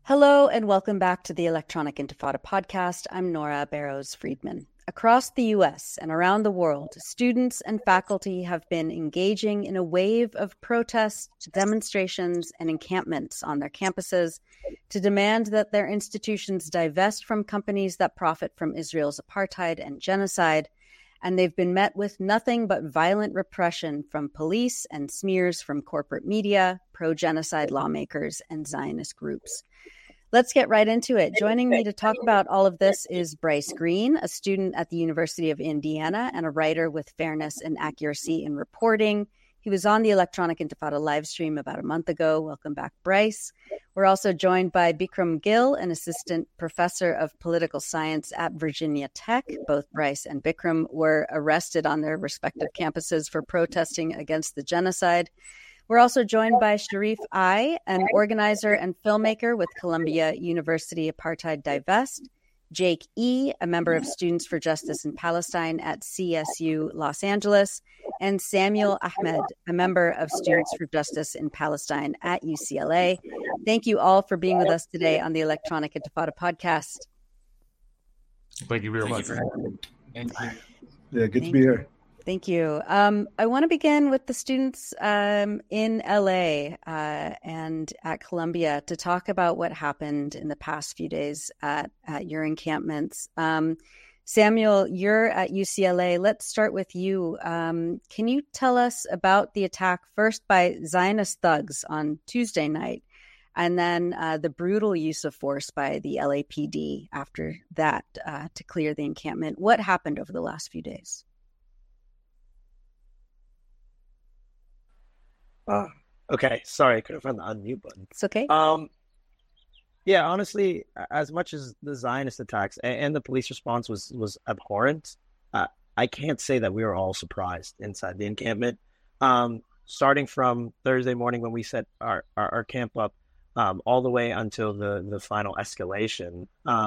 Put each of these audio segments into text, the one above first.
Hello and welcome back to the Electronic Intifada podcast. I'm Nora Barrows-Friedman. Across the U.S. and around the world, students and faculty have been engaging in a wave of protests, demonstrations, and encampments on their campuses to demand that their institutions divest from companies that profit from Israel's apartheid and genocide. And they've been met with nothing but violent repression from police and smears from corporate media, pro-genocide lawmakers, and Zionist groups. Let's get right into it. Joining me to talk about all of this is Bryce Green, a student at the University of Indiana and a writer with fairness and accuracy in reporting. He was on the Electronic Intifada live stream about a month ago. Welcome back, Bryce. We're also joined by Bikram Gill, an assistant professor of political science at Virginia Tech. Both Bryce and Bikram were arrested on their respective campuses for protesting against the genocide. We're also joined by Sharif I, an organizer and filmmaker with Columbia University Apartheid Divest, Jake E., a member of Students for Justice in Palestine at CSU Los Angeles, and Samuel Ahmed, a member of Students for Justice in Palestine at UCLA. Thank you all for being with us today on the Electronic Intifada podcast. Thank you very much. Thank you. Yeah, good to be here. Thank you. I want to begin with the students in LA and at Columbia to talk about what happened in the past few days at your encampments. Samuel, you're at UCLA. Let's start with you. Can you tell us about the attack first by Zionist thugs on Tuesday night, and then the brutal use of force by the LAPD after that to clear the encampment? What happened over the last few days? Okay. Sorry, I couldn't find the unmute button. It's okay. Yeah, honestly, as much as the Zionist attacks and the police response was abhorrent, I can't say that we were all surprised inside the encampment. Starting from Thursday morning when we set our camp up, all the way until the final escalation,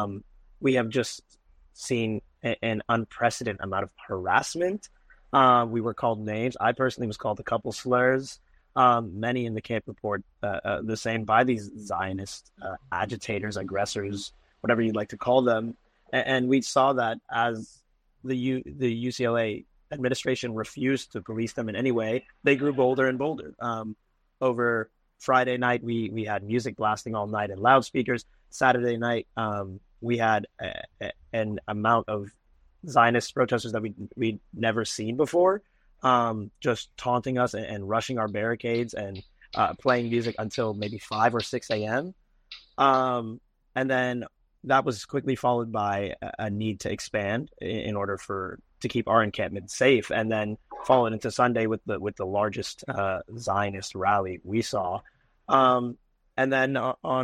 we have just seen an unprecedented amount of harassment. We were called names. I personally was called a couple slurs. Many in the camp report the same by these Zionist agitators, aggressors, whatever you'd like to call them. And we saw that as the UCLA administration refused to police them in any way, they grew bolder and bolder. Over Friday night, we had music blasting all night and loudspeakers. Saturday night, we had an amount of Zionist protesters that we'd never seen before. Just taunting us and rushing our barricades and playing music until maybe 5 or 6 a.m. And then that was quickly followed by a need to expand in order to keep our encampment safe. And then followed into Sunday with the largest Zionist rally we saw. And then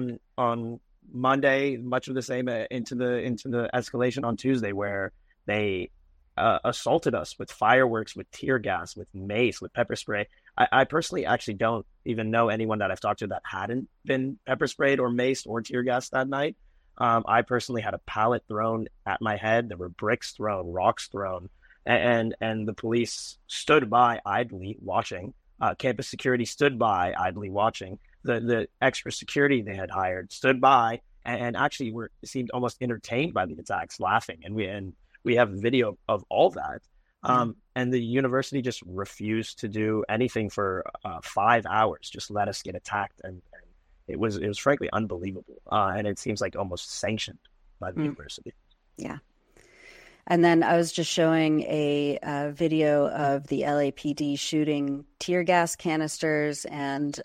on Monday, much of the same into the escalation on Tuesday, where they assaulted us with fireworks, with tear gas, with mace, with pepper spray. I personally actually don't even know anyone that I've talked to that hadn't been pepper sprayed or maced or tear gassed that night. I personally had a pallet thrown at my head. There were bricks thrown, rocks thrown, and the police stood by idly watching. Campus security stood by idly watching. The extra security they had hired stood by and actually seemed almost entertained by the attacks, laughing. And we have video of all that. And the university just refused to do anything for 5 hours, just let us get attacked. And it was frankly unbelievable. And it seems like almost sanctioned by the university. Yeah. And then I was just showing a video of the LAPD shooting tear gas canisters and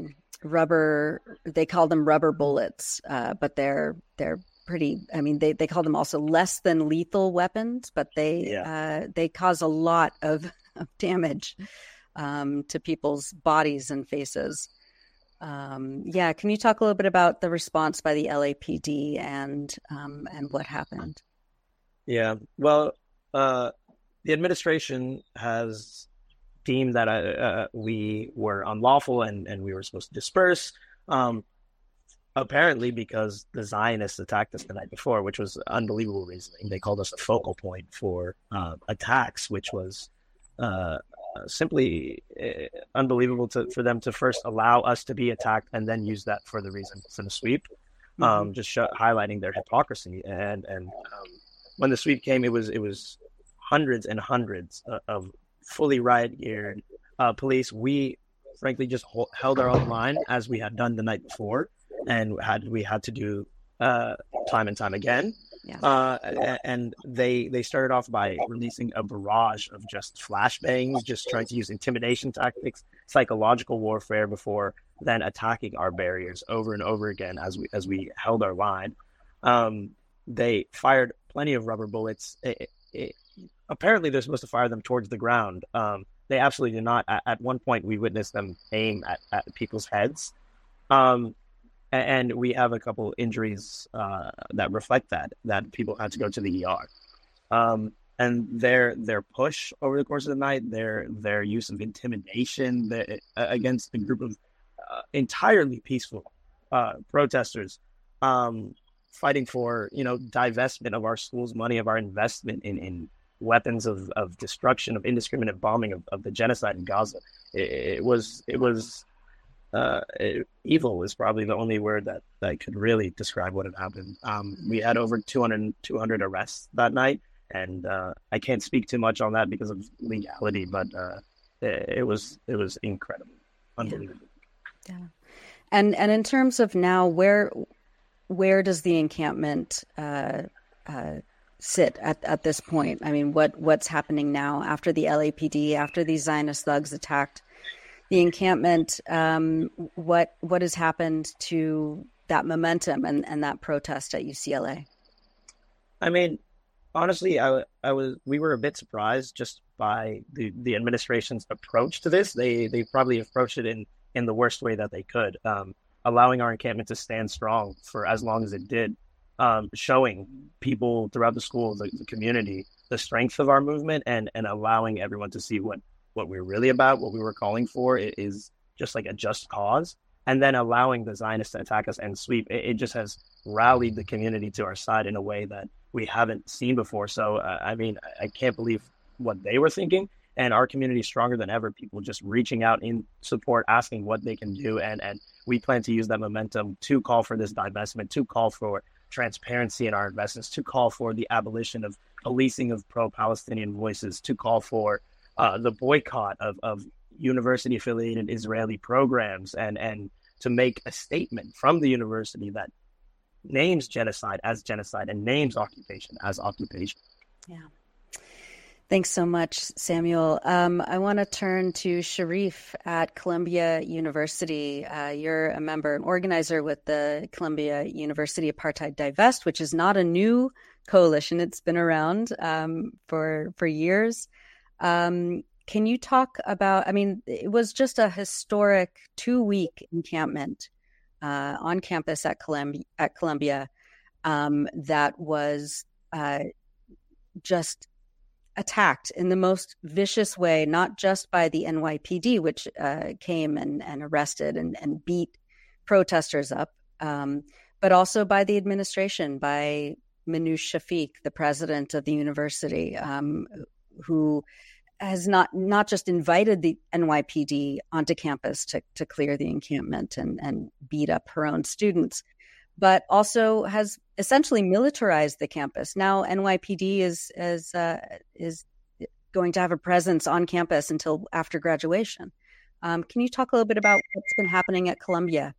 rubber, they call them rubber bullets, but they're pretty, I mean, they call them also less than lethal weapons, but they cause a lot of damage to people's bodies and faces. Can you talk a little bit about the response by the LAPD and what happened? Yeah, well, the administration has deemed that we were unlawful and we were supposed to disperse. Apparently because the Zionists attacked us the night before, which was unbelievable reasoning. They called us a focal point for attacks, which was simply unbelievable for them to first allow us to be attacked and then use that for the reason for the sweep. highlighting their hypocrisy. And when the sweep came, it was hundreds and hundreds of fully riot geared police. We frankly just held our own line as we had done the night before, and we had to do time and time again. Yeah. And they started off by releasing a barrage of just flashbangs, just trying to use intimidation tactics, psychological warfare, before then attacking our barriers over and over again as we held our line. They fired plenty of rubber bullets. Apparently, they're supposed to fire them towards the ground. They absolutely did not. At one point, we witnessed them aim at people's heads. And we have a couple injuries that reflect that people had to go to the ER. And their push over the course of the night, their use of intimidation against a group of entirely peaceful protesters, fighting for divestment of our school's money, of our investment in weapons of destruction, of indiscriminate bombing, of the genocide in Gaza. It was evil is probably the only word that could really describe what had happened. We had over 200 arrests that night, and I can't speak too much on that because of legality, but it was incredible, unbelievable. Yeah. And in terms of now, where does the encampment sit at this point? I mean, what's happening now after the LAPD, after these Zionist thugs attacked the encampment? What has happened to that momentum and that protest at UCLA? I mean, honestly, we were a bit surprised just by the administration's approach to this. They probably approached it in the worst way that they could, allowing our encampment to stand strong for as long as it did, showing people throughout the school, the community, the strength of our movement, and allowing everyone to see what we're really about, what we were calling for is just like a just cause. And then allowing the Zionists to attack us and sweep, it just has rallied the community to our side in a way that we haven't seen before. So, I mean, I can't believe what they were thinking. And our community is stronger than ever. People just reaching out in support, asking what they can do. And we plan to use that momentum to call for this divestment, to call for transparency in our investments, to call for the abolition of policing of pro-Palestinian voices, to call for the boycott of university-affiliated Israeli programs, and to make a statement from the university that names genocide as genocide and names occupation as occupation. Yeah. Thanks so much, Samuel. I want to turn to Sharif at Columbia University. You're a member and organizer with the Columbia University Apartheid Divest, which is not a new coalition. It's been around for years. Can you talk about, I mean, it was just a historic 2-week encampment on campus at Columbia that was just attacked in the most vicious way, not just by the NYPD, which came and arrested and beat protesters up, but also by the administration, by Minouche Shafik, the president of the university, who has not just invited the NYPD onto campus to clear the encampment and beat up her own students, but also has essentially militarized the campus. Now NYPD is going to have a presence on campus until after graduation. Can you talk a little bit about what's been happening at Columbia?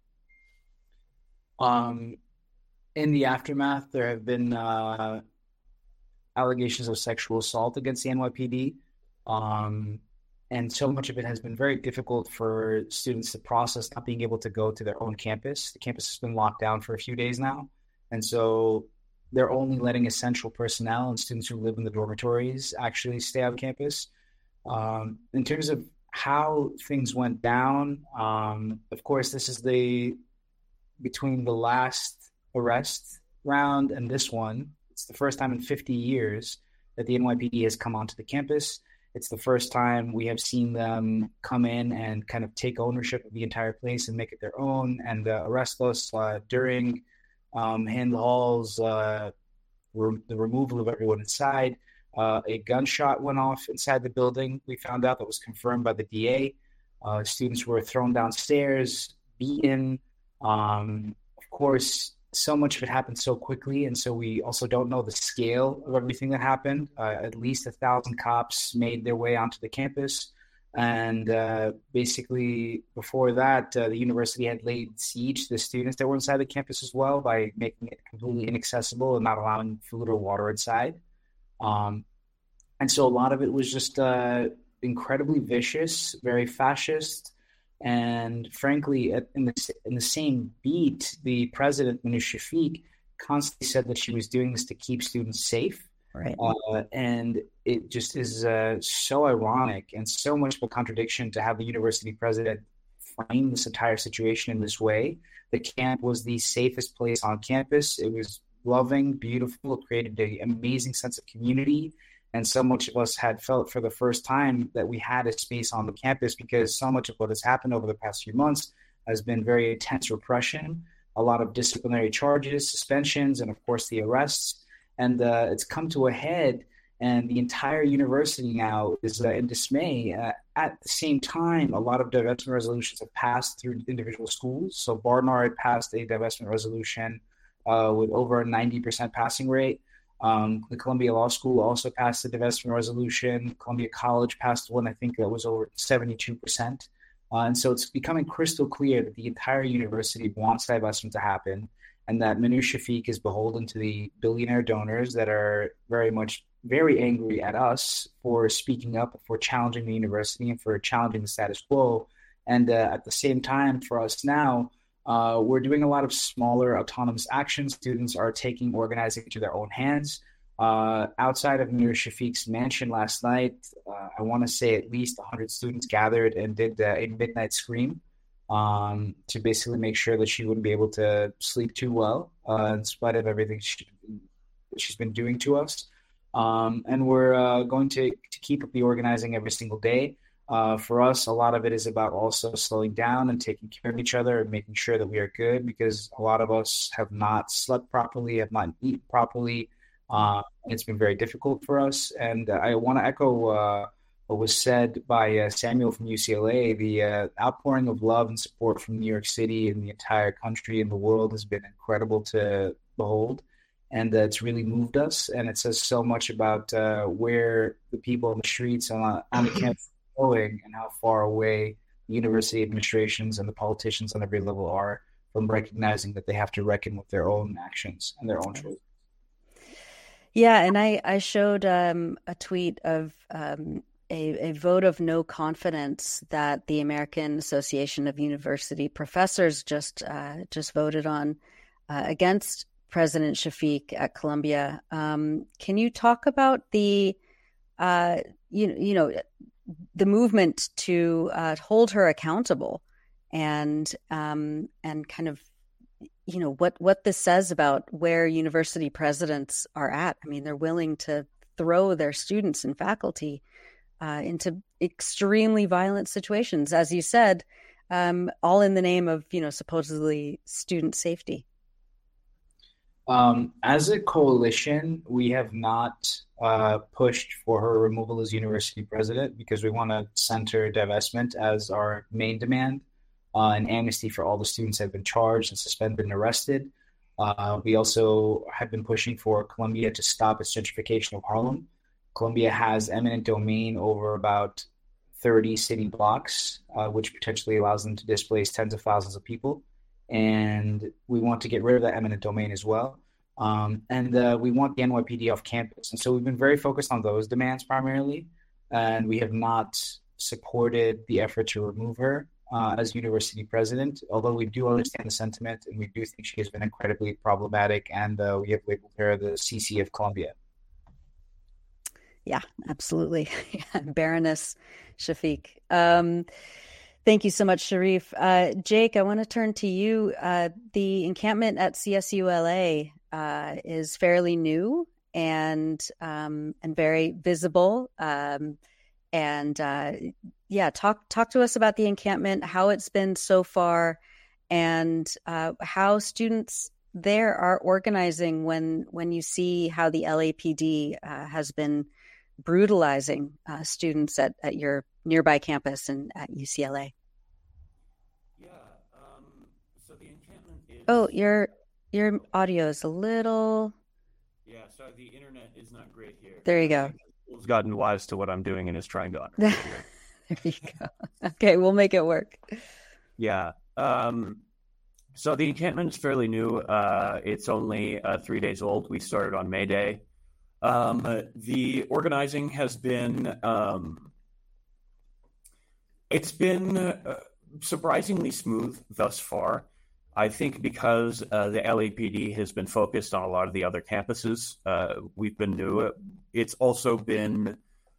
In the aftermath, there have been allegations of sexual assault against the NYPD. And so much of it has been very difficult for students to process, not being able to go to their own campus. The campus has been locked down for a few days now. And so they're only letting essential personnel and students who live in the dormitories actually stay on campus. In terms of how things went down, of course, this is between the last arrest round and this one, it's the first time in 50 years that the NYPD has come onto the campus. It's the first time we have seen them come in and kind of take ownership of the entire place and make it their own and arrest us during hand hauls, the removal of everyone inside. A gunshot went off inside the building. We found out that was confirmed by the DA. Students were thrown downstairs, beaten. Of course, so much of it happened so quickly, and so we also don't know the scale of everything that happened. At least 1,000 cops made their way onto the campus. And basically, before that, the university had laid siege to the students that were inside the campus as well by making it completely inaccessible and not allowing food or water inside. And so a lot of it was just incredibly vicious, very fascist. And frankly, in the same beat, the president, Manoush Shafiq, constantly said that she was doing this to keep students safe. Right. And it just is so ironic and so much of a contradiction to have the university president frame this entire situation in this way. The camp was the safest place on campus. It was loving, beautiful. It created an amazing sense of community. And so much of us had felt for the first time that we had a space on the campus, because so much of what has happened over the past few months has been very intense repression, a lot of disciplinary charges, suspensions, and of course the arrests. And it's come to a head, and the entire university now is in dismay. At the same time, a lot of divestment resolutions have passed through individual schools. So Barnard passed a divestment resolution with over a 90% passing rate. The Columbia Law School also passed a divestment resolution. Columbia College passed one, I think that was over 72%. And so it's becoming crystal clear that the entire university wants divestment to happen, and that Manoush Shafiq is beholden to the billionaire donors that are very angry at us for speaking up, for challenging the university, and for challenging the status quo. And at the same time, for us now, we're doing a lot of smaller autonomous actions. Students are taking organizing into their own hands. Outside of Manoush Shafiq's mansion last night, I want to say at least 100 students gathered and did a midnight scream to basically make sure that she wouldn't be able to sleep too well in spite of everything she's been doing to us. And we're going to keep up the organizing every single day. For us, a lot of it is about also slowing down and taking care of each other and making sure that we are good, because a lot of us have not slept properly, have not eaten properly. It's been very difficult for us. And I want to echo what was said by Samuel from UCLA. The outpouring of love and support from New York City and the entire country and the world has been incredible to behold. And it's really moved us. And it says so much about where the people on the streets on the campus are going, and how far away the university administrations and the politicians on every level are from recognizing that they have to reckon with their own actions and their own choices. Yeah, and I showed a tweet of a vote of no confidence that the American Association of University Professors just voted on against President Shafiq at Columbia. Can you talk about the the movement to hold her accountable, and kind of what this says about where university presidents are at? I mean, they're willing to throw their students and faculty into extremely violent situations, as you said, all in the name of supposedly student safety. As a coalition, we have not pushed for her removal as university president, because we want to center divestment as our main demand, and amnesty for all the students that have been charged and suspended and arrested. We also have been pushing for Columbia to stop its gentrification of Harlem. Columbia has eminent domain over about 30 city blocks, which potentially allows them to displace tens of thousands of people. And we want to get rid of that eminent domain as well. And we want the NYPD off campus. And so we've been very focused on those demands primarily, and we have not supported the effort to remove her as university president, although we do understand the sentiment, and we do think she has been incredibly problematic, and we have labeled her the CC of Columbia. Yeah, absolutely. Baroness Shafiq. Thank you so much, Sharif. Jake, I want to turn to you. The encampment at CSULA is fairly new and very visible. Talk to us about the encampment, how it's been so far, and how students there are organizing when you see how the LAPD has been brutalizing students at your nearby campus and at UCLA. So the encampment is... Oh, you're Your audio is a little. Yeah, sorry, the internet is not great here. There you go. It's gotten wise to what I'm doing and is trying to. There you go. Okay, we'll make it work. Yeah. So the encampment is fairly new. It's only 3 days old. We started on May Day. The organizing has been it's been surprisingly smooth thus far. I think because the LAPD has been focused on a lot of the other campuses, we've been new. It's also been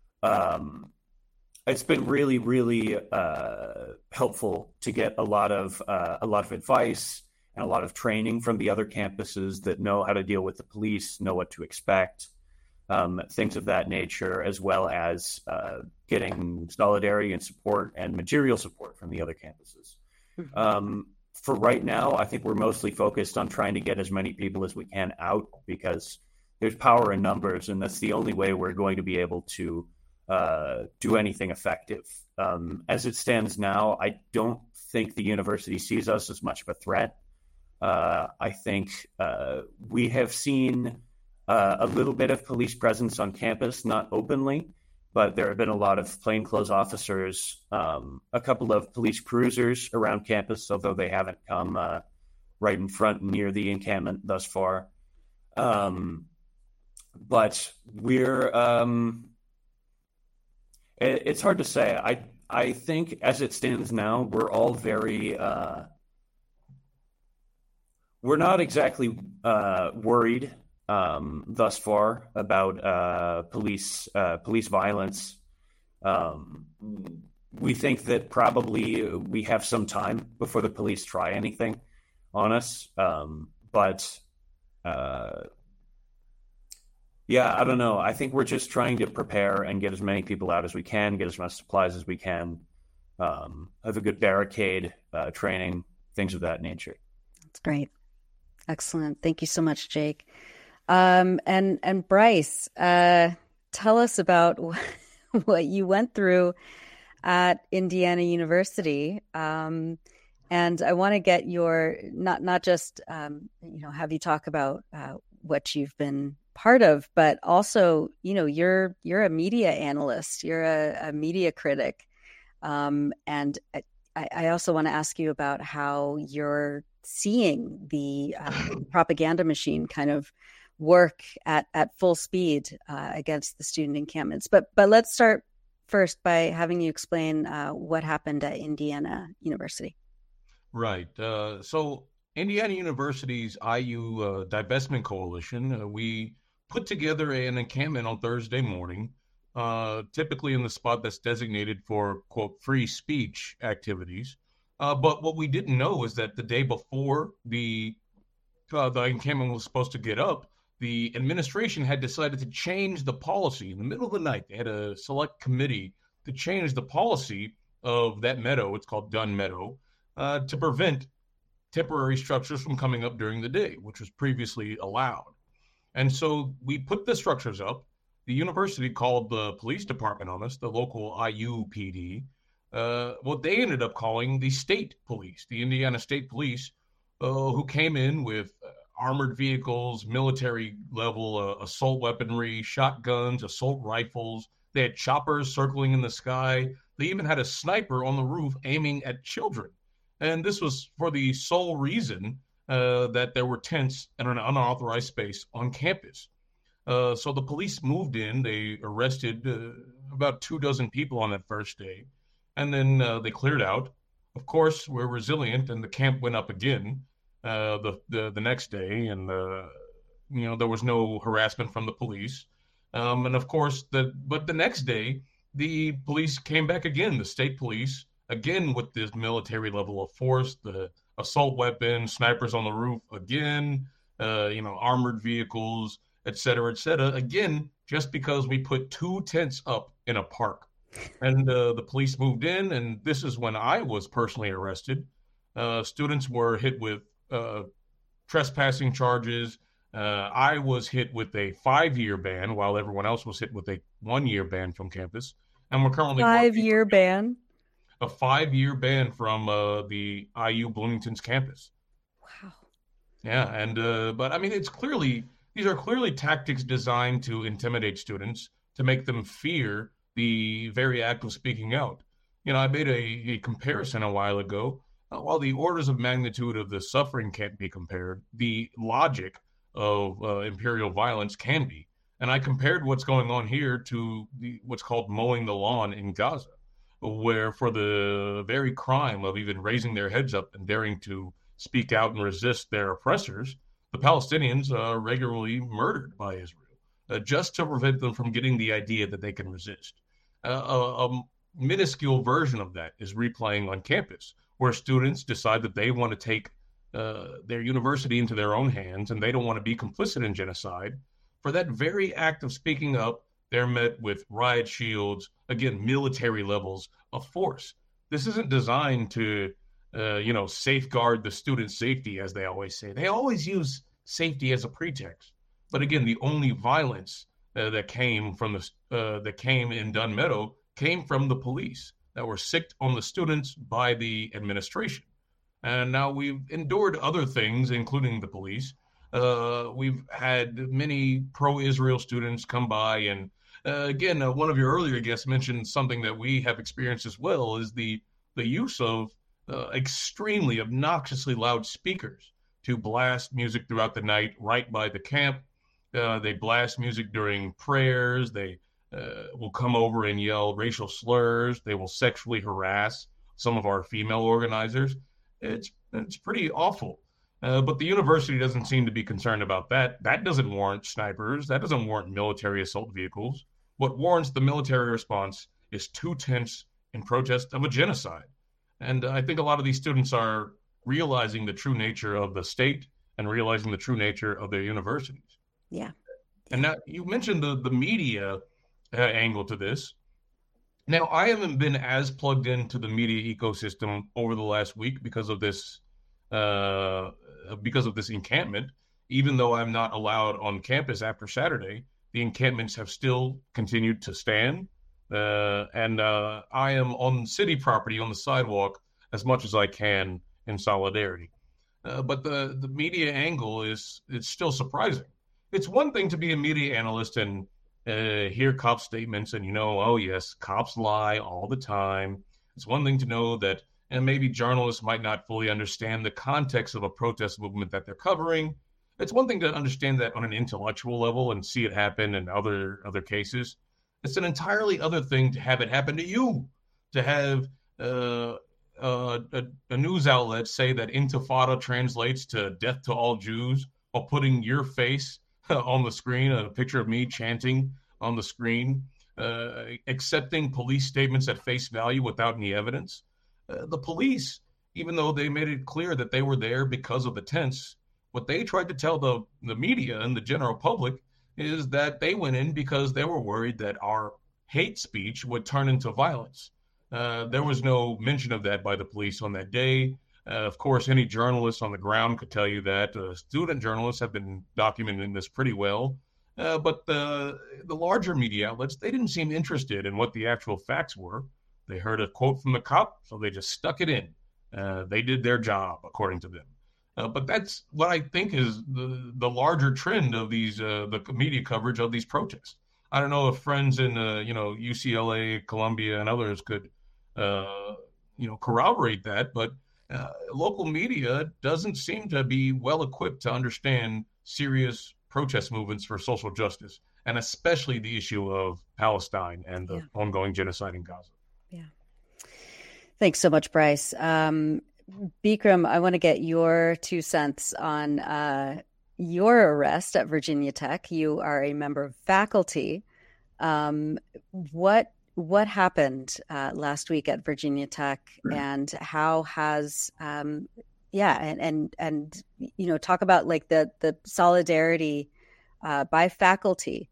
it's been really, really helpful to get a lot of advice and a lot of training from the other campuses that know how to deal with the police, know what to expect, things of that nature, as well as getting solidarity and support and material support from the other campuses. For right now, I think we're mostly focused on trying to get as many people as we can out because there's power in numbers, and that's the only way we're going to be able to do anything effective. As it stands now, I don't think the university sees us as much of a threat. I think we have seen a little bit of police presence on campus, not openly, but there have been a lot of plainclothes officers, a couple of police cruisers around campus, although they haven't come right in front near the encampment thus far. But we're... It's hard to say. I think as it stands now, we're all very... we're not exactly worried thus far about police violence. We think that probably we have some time before the police try anything on us. But yeah, I don't know. I think we're just trying to prepare and get as many people out as we can, get as much supplies as we can, have a good barricade, training, things of that nature. That's great. Excellent. Thank you so much, Jake. And Bryce, tell us about what you went through at Indiana University. And I want to get your, not just, have you talk about what you've been part of, but also, you're a media analyst, you're a media critic. And I also want to ask you about how you're seeing the propaganda machine kind of work at full speed against the student encampments. But let's start first by having you explain what happened at Indiana University. Right. So Indiana University's IU Divestment Coalition, we put together an encampment on Thursday morning, typically in the spot that's designated for, quote, free speech activities. But what we didn't know is that the day before the encampment was supposed to get up, the administration had decided to change the policy in the middle of the night. They had a select committee to change the policy of that meadow. It's called Dunn Meadow, to prevent temporary structures from coming up during the day, which was previously allowed. And so we put the structures up. The university called the police department on us, the local IUPD. What they ended up calling the state police, the Indiana State Police, who came in with armored vehicles, military level assault weaponry, shotguns, assault rifles. They had choppers circling in the sky. They even had a sniper on the roof aiming at children. And this was for the sole reason that there were tents in an unauthorized space on campus. So the police moved in. They arrested about 24 people on that first day. And then they cleared out. Of course, we're resilient, and the camp went up again the next day. And, there was no harassment from the police. And, of course, but the next day, the police came back again, the state police, again with this military level of force, the assault weapons, snipers on the roof again, armored vehicles, et cetera, again, just because we put 2 tents up in a park. And the police moved in, and this is when I was personally arrested. Students were hit with trespassing charges. I was hit with a 5-year ban, while everyone else was hit with a 1-year ban from campus. And we're currently 5-year ban? A 5-year ban from the IU Bloomington's campus. Wow. Yeah, and but I mean, these are clearly tactics designed to intimidate students, to make them fear the very act of speaking out. I made a comparison a while ago. While the orders of magnitude of the suffering can't be compared, the logic of imperial violence can be. And I compared what's going on here to what's called mowing the lawn in Gaza, where for the very crime of even raising their heads up and daring to speak out and resist their oppressors, the Palestinians are regularly murdered by Israel, just to prevent them from getting the idea that they can resist. A minuscule version of that is replaying on campus, where students decide that they want to take their university into their own hands and they don't want to be complicit in genocide. For that very act of speaking up, they're met with riot shields, again, military levels of force. This isn't designed to, safeguard the student safety, as they always say. They always use safety as a pretext. But again, the only violence that came in Dunn Meadow came from the police that were sicked on the students by the administration. And now we've endured other things, including the police. We've had many pro-Israel students come by, and again, one of your earlier guests mentioned something that we have experienced as well, is the use of extremely obnoxiously loud speakers to blast music throughout the night right by the camp. They blast music during prayers. They will come over and yell racial slurs. They will sexually harass some of our female organizers. It's pretty awful. But the university doesn't seem to be concerned about that. That doesn't warrant snipers. That doesn't warrant military assault vehicles. What warrants the military response is 2 tents in protest of a genocide. And I think a lot of these students are realizing the true nature of the state and realizing the true nature of their universities. Yeah. And now you mentioned the media angle to this. Now, I haven't been as plugged into the media ecosystem over the last week because of this encampment. Even though I'm not allowed on campus after Saturday, the encampments have still continued to stand. And I am on city property on the sidewalk as much as I can in solidarity. But the media angle it's still surprising. It's one thing to be a media analyst and hear cop statements and oh yes, cops lie all the time. It's one thing to know that, and maybe journalists might not fully understand the context of a protest movement that they're covering. It's one thing to understand that on an intellectual level and see it happen in other cases. It's an entirely other thing to have it happen to you, to have a news outlet say that Intifada translates to death to all Jews while putting your face on the screen, a picture of me chanting on the screen, accepting police statements at face value without any evidence. The police, even though they made it clear that they were there because of the tents, what they tried to tell the media and the general public is that they went in because they were worried that our hate speech would turn into violence. There was no mention of that by the police on that day. Of course, any journalist on the ground could tell you that. Student journalists have been documenting this pretty well. But the larger media outlets, they didn't seem interested in what the actual facts were. They heard a quote from the cop, so they just stuck it in. They did their job, according to them. But that's what I think is the larger trend of these the media coverage of these protests. I don't know if friends in UCLA, Columbia, and others could corroborate that, but local media doesn't seem to be well equipped to understand serious protest movements for social justice, and especially the issue of Palestine and the ongoing genocide in Gaza. Yeah. Thanks so much, Bryce. Bikram, I want to get your 2 cents on your arrest at Virginia Tech. You are a member of faculty. What happened last week at Virginia Tech, and how has talk about like the solidarity by faculty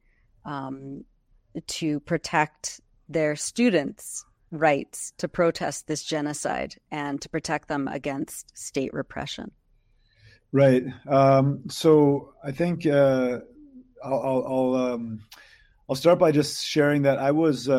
to protect their students' rights to protest this genocide and to protect them against state repression. Right. So I think I'll start by just sharing that I was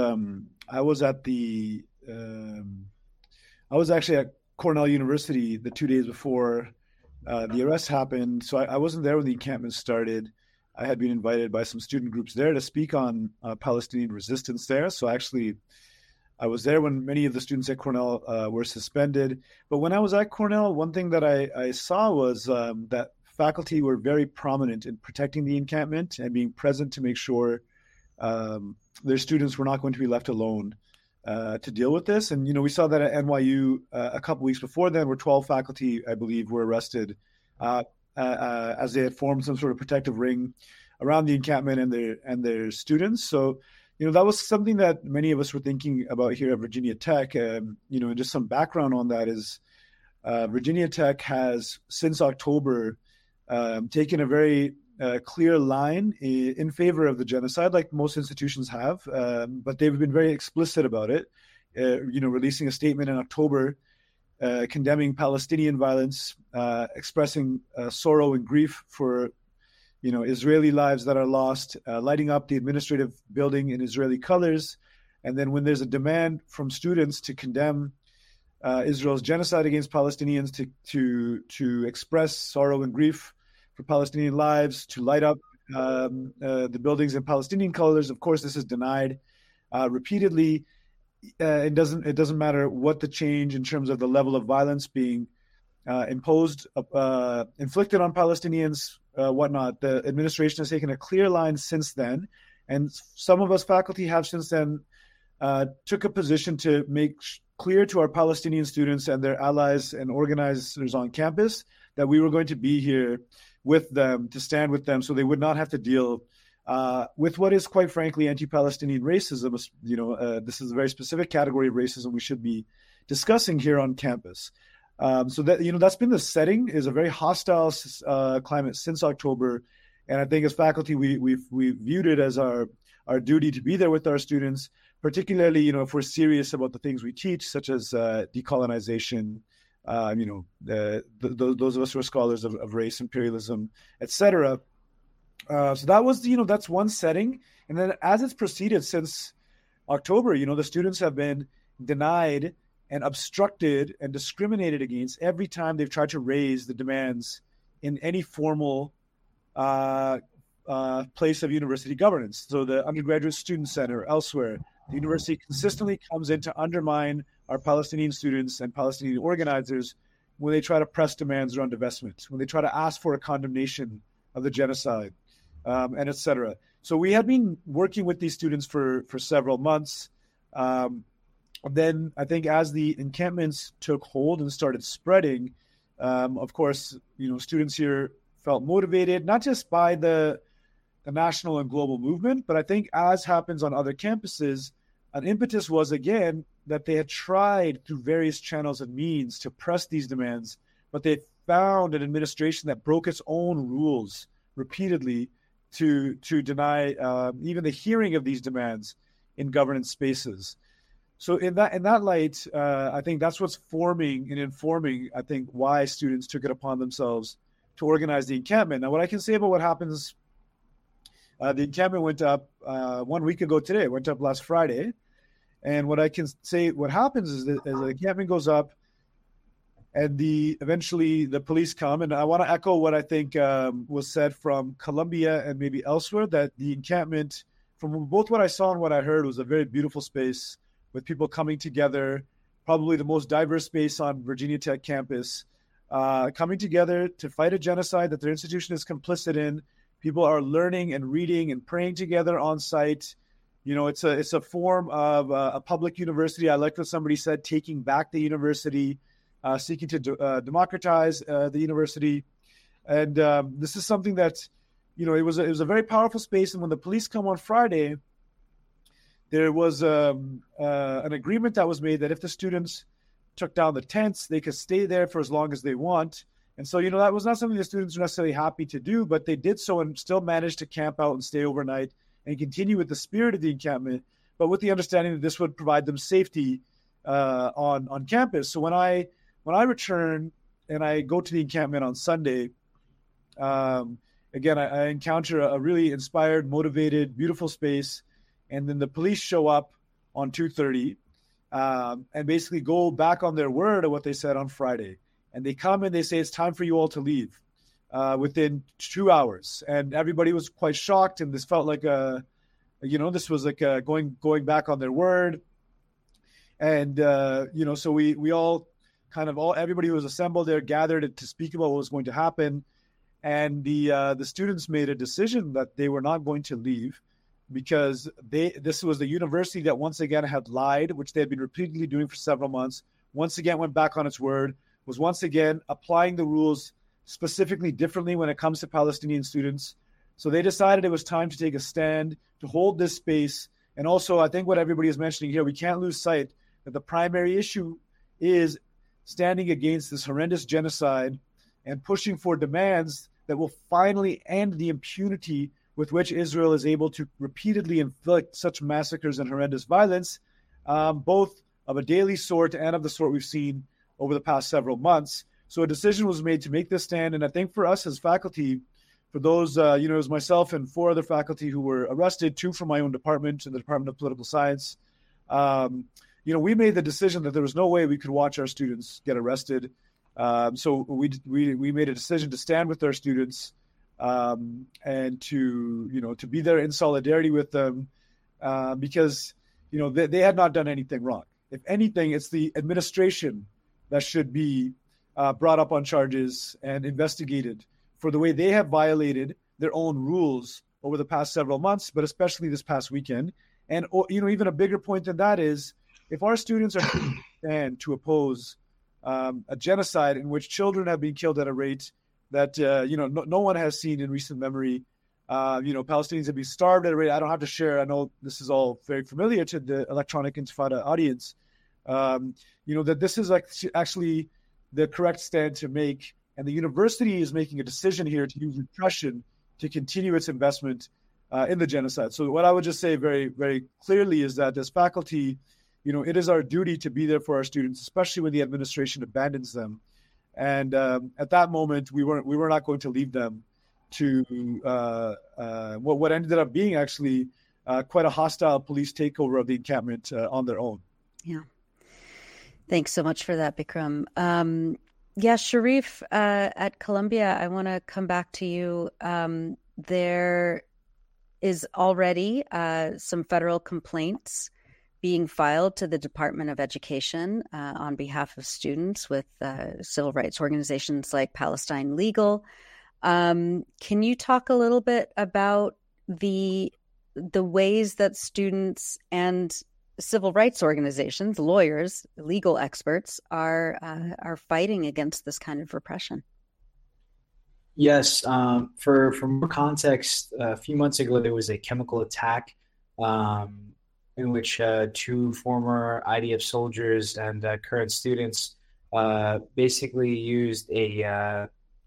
actually at Cornell University the 2 days before the arrest happened. So I wasn't there when the encampment started. I had been invited by some student groups there to speak on Palestinian resistance there. So actually, I was there when many of the students at Cornell were suspended. But when I was at Cornell, one thing that I saw was that faculty were very prominent in protecting the encampment and being present to make sure their students were not going to be left alone to deal with this. And, we saw that at NYU a couple weeks before then, where 12 faculty, I believe, were arrested as they had formed some sort of protective ring around the encampment and their students. So, that was something that many of us were thinking about here at Virginia Tech. And just some background on that is Virginia Tech has, since October, taken a very clear line in favor of the genocide, like most institutions have, but they've been very explicit about it. Releasing a statement in October condemning Palestinian violence, expressing sorrow and grief for Israeli lives that are lost, lighting up the administrative building in Israeli colors, and then when there's a demand from students to condemn Israel's genocide against Palestinians, to express sorrow and grief for Palestinian lives, to light up the buildings in Palestinian colors. Of course, this is denied repeatedly. It doesn't matter what the change in terms of the level of violence being inflicted on Palestinians, whatnot. The administration has taken a clear line since then, and some of us faculty have since then took a position to make clear to our Palestinian students and their allies and organizers on campus that we were going to be here with them, to stand with them, so they would not have to deal with what is, quite frankly, anti-Palestinian racism. This is a very specific category of racism we should be discussing here on campus. So that that's been the setting, is a very hostile climate since October, and I think as faculty we viewed it as our duty to be there with our students, particularly if we're serious about the things we teach, such as decolonization. Those of us who are scholars of race, imperialism, etc. So that was, that's one setting. And then as it's proceeded since October, the students have been denied and obstructed and discriminated against every time they've tried to raise the demands in any formal place of university governance. So the Undergraduate Student Center, elsewhere, the university consistently comes in to undermine our Palestinian students and Palestinian organizers when they try to press demands around divestment, when they try to ask for a condemnation of the genocide, and et cetera. So we had been working with these students for several months. Then I think as the encampments took hold and started spreading, of course, students here felt motivated, not just by the national and global movement, but I think as happens on other campuses, an impetus was, again, that they had tried through various channels and means to press these demands, but they found an administration that broke its own rules repeatedly to deny even the hearing of these demands in governance spaces. So in that light, I think that's what's forming and informing, I think, why students took it upon themselves to organize the encampment. Now, what I can say about what happens, the encampment went up 1 week ago today. It went up last Friday. And what I can say, what happens is that as the encampment goes up and eventually the police come, and I want to echo what I think was said from Columbia and maybe elsewhere, that the encampment, from both what I saw and what I heard, was a very beautiful space with people coming together, probably the most diverse space on Virginia Tech campus, coming together to fight a genocide that their institution is complicit in. People are learning and reading and praying together on site. It's a form of a public university. I like what somebody said, taking back the university, seeking to democratize the university. And this is something that, it was a very powerful space. And when the police come on Friday, there was an agreement that was made that if the students took down the tents, they could stay there for as long as they want. And so, that was not something the students were necessarily happy to do, but they did so and still managed to camp out and stay overnight and continue with the spirit of the encampment, but with the understanding that this would provide them safety on campus. So when I return and I go to the encampment on Sunday, again, I encounter a really inspired, motivated, beautiful space. And then the police show up on 2:30 and basically go back on their word of what they said on Friday. and they come and they say, it's time for you all to leave within 2 hours. And everybody was quite shocked, and this felt like this was like going back on their word. And, so we all everybody who was assembled there gathered to speak about what was going to happen. And the students made a decision that they were not going to leave because this was the university that once again had lied, which they had been repeatedly doing for several months, once again went back on its word, was once again applying the rules specifically differently when it comes to Palestinian students. So they decided it was time to take a stand, to hold this space. And also, I think what everybody is mentioning here, we can't lose sight that the primary issue is standing against this horrendous genocide and pushing for demands that will finally end the impunity with which Israel is able to repeatedly inflict such massacres and horrendous violence, both of a daily sort and of the sort we've seen over the past several months. So a decision was made to make this stand. And I think for us as faculty, for those, it was myself and 4 other faculty who were arrested, 2 from my own department in the Department of Political Science. We made the decision that there was no way we could watch our students get arrested. So we made a decision to stand with our students and to be there in solidarity with them because, they had not done anything wrong. If anything, it's the administration that should be brought up on charges and investigated for the way they have violated their own rules over the past several months, but especially this past weekend. And, even a bigger point than that is if our students are stand to oppose a genocide in which children have been killed at a rate that, no one has seen in recent memory. Palestinians have been starved at a rate I don't have to share. I know this is all very familiar to the Electronic Intifada audience. That this is actually the correct stand to make. And the university is making a decision here to use repression to continue its investment in the genocide. So what I would just say very, very clearly is that as faculty, it is our duty to be there for our students, especially when the administration abandons them. And at that moment, we were not going to leave them to what ended up being actually quite a hostile police takeover of the encampment on their own. Yeah. Thanks so much for that, Bikram. Sharif, at Columbia, I want to come back to you. There is already some federal complaints being filed to the Department of Education on behalf of students with civil rights organizations like Palestine Legal. Can you talk a little bit about the ways that students and civil rights organizations, lawyers, legal experts are fighting against this kind of repression? Yes. For more context, a few months ago, there was a chemical attack in which 2 former IDF soldiers and current students basically used a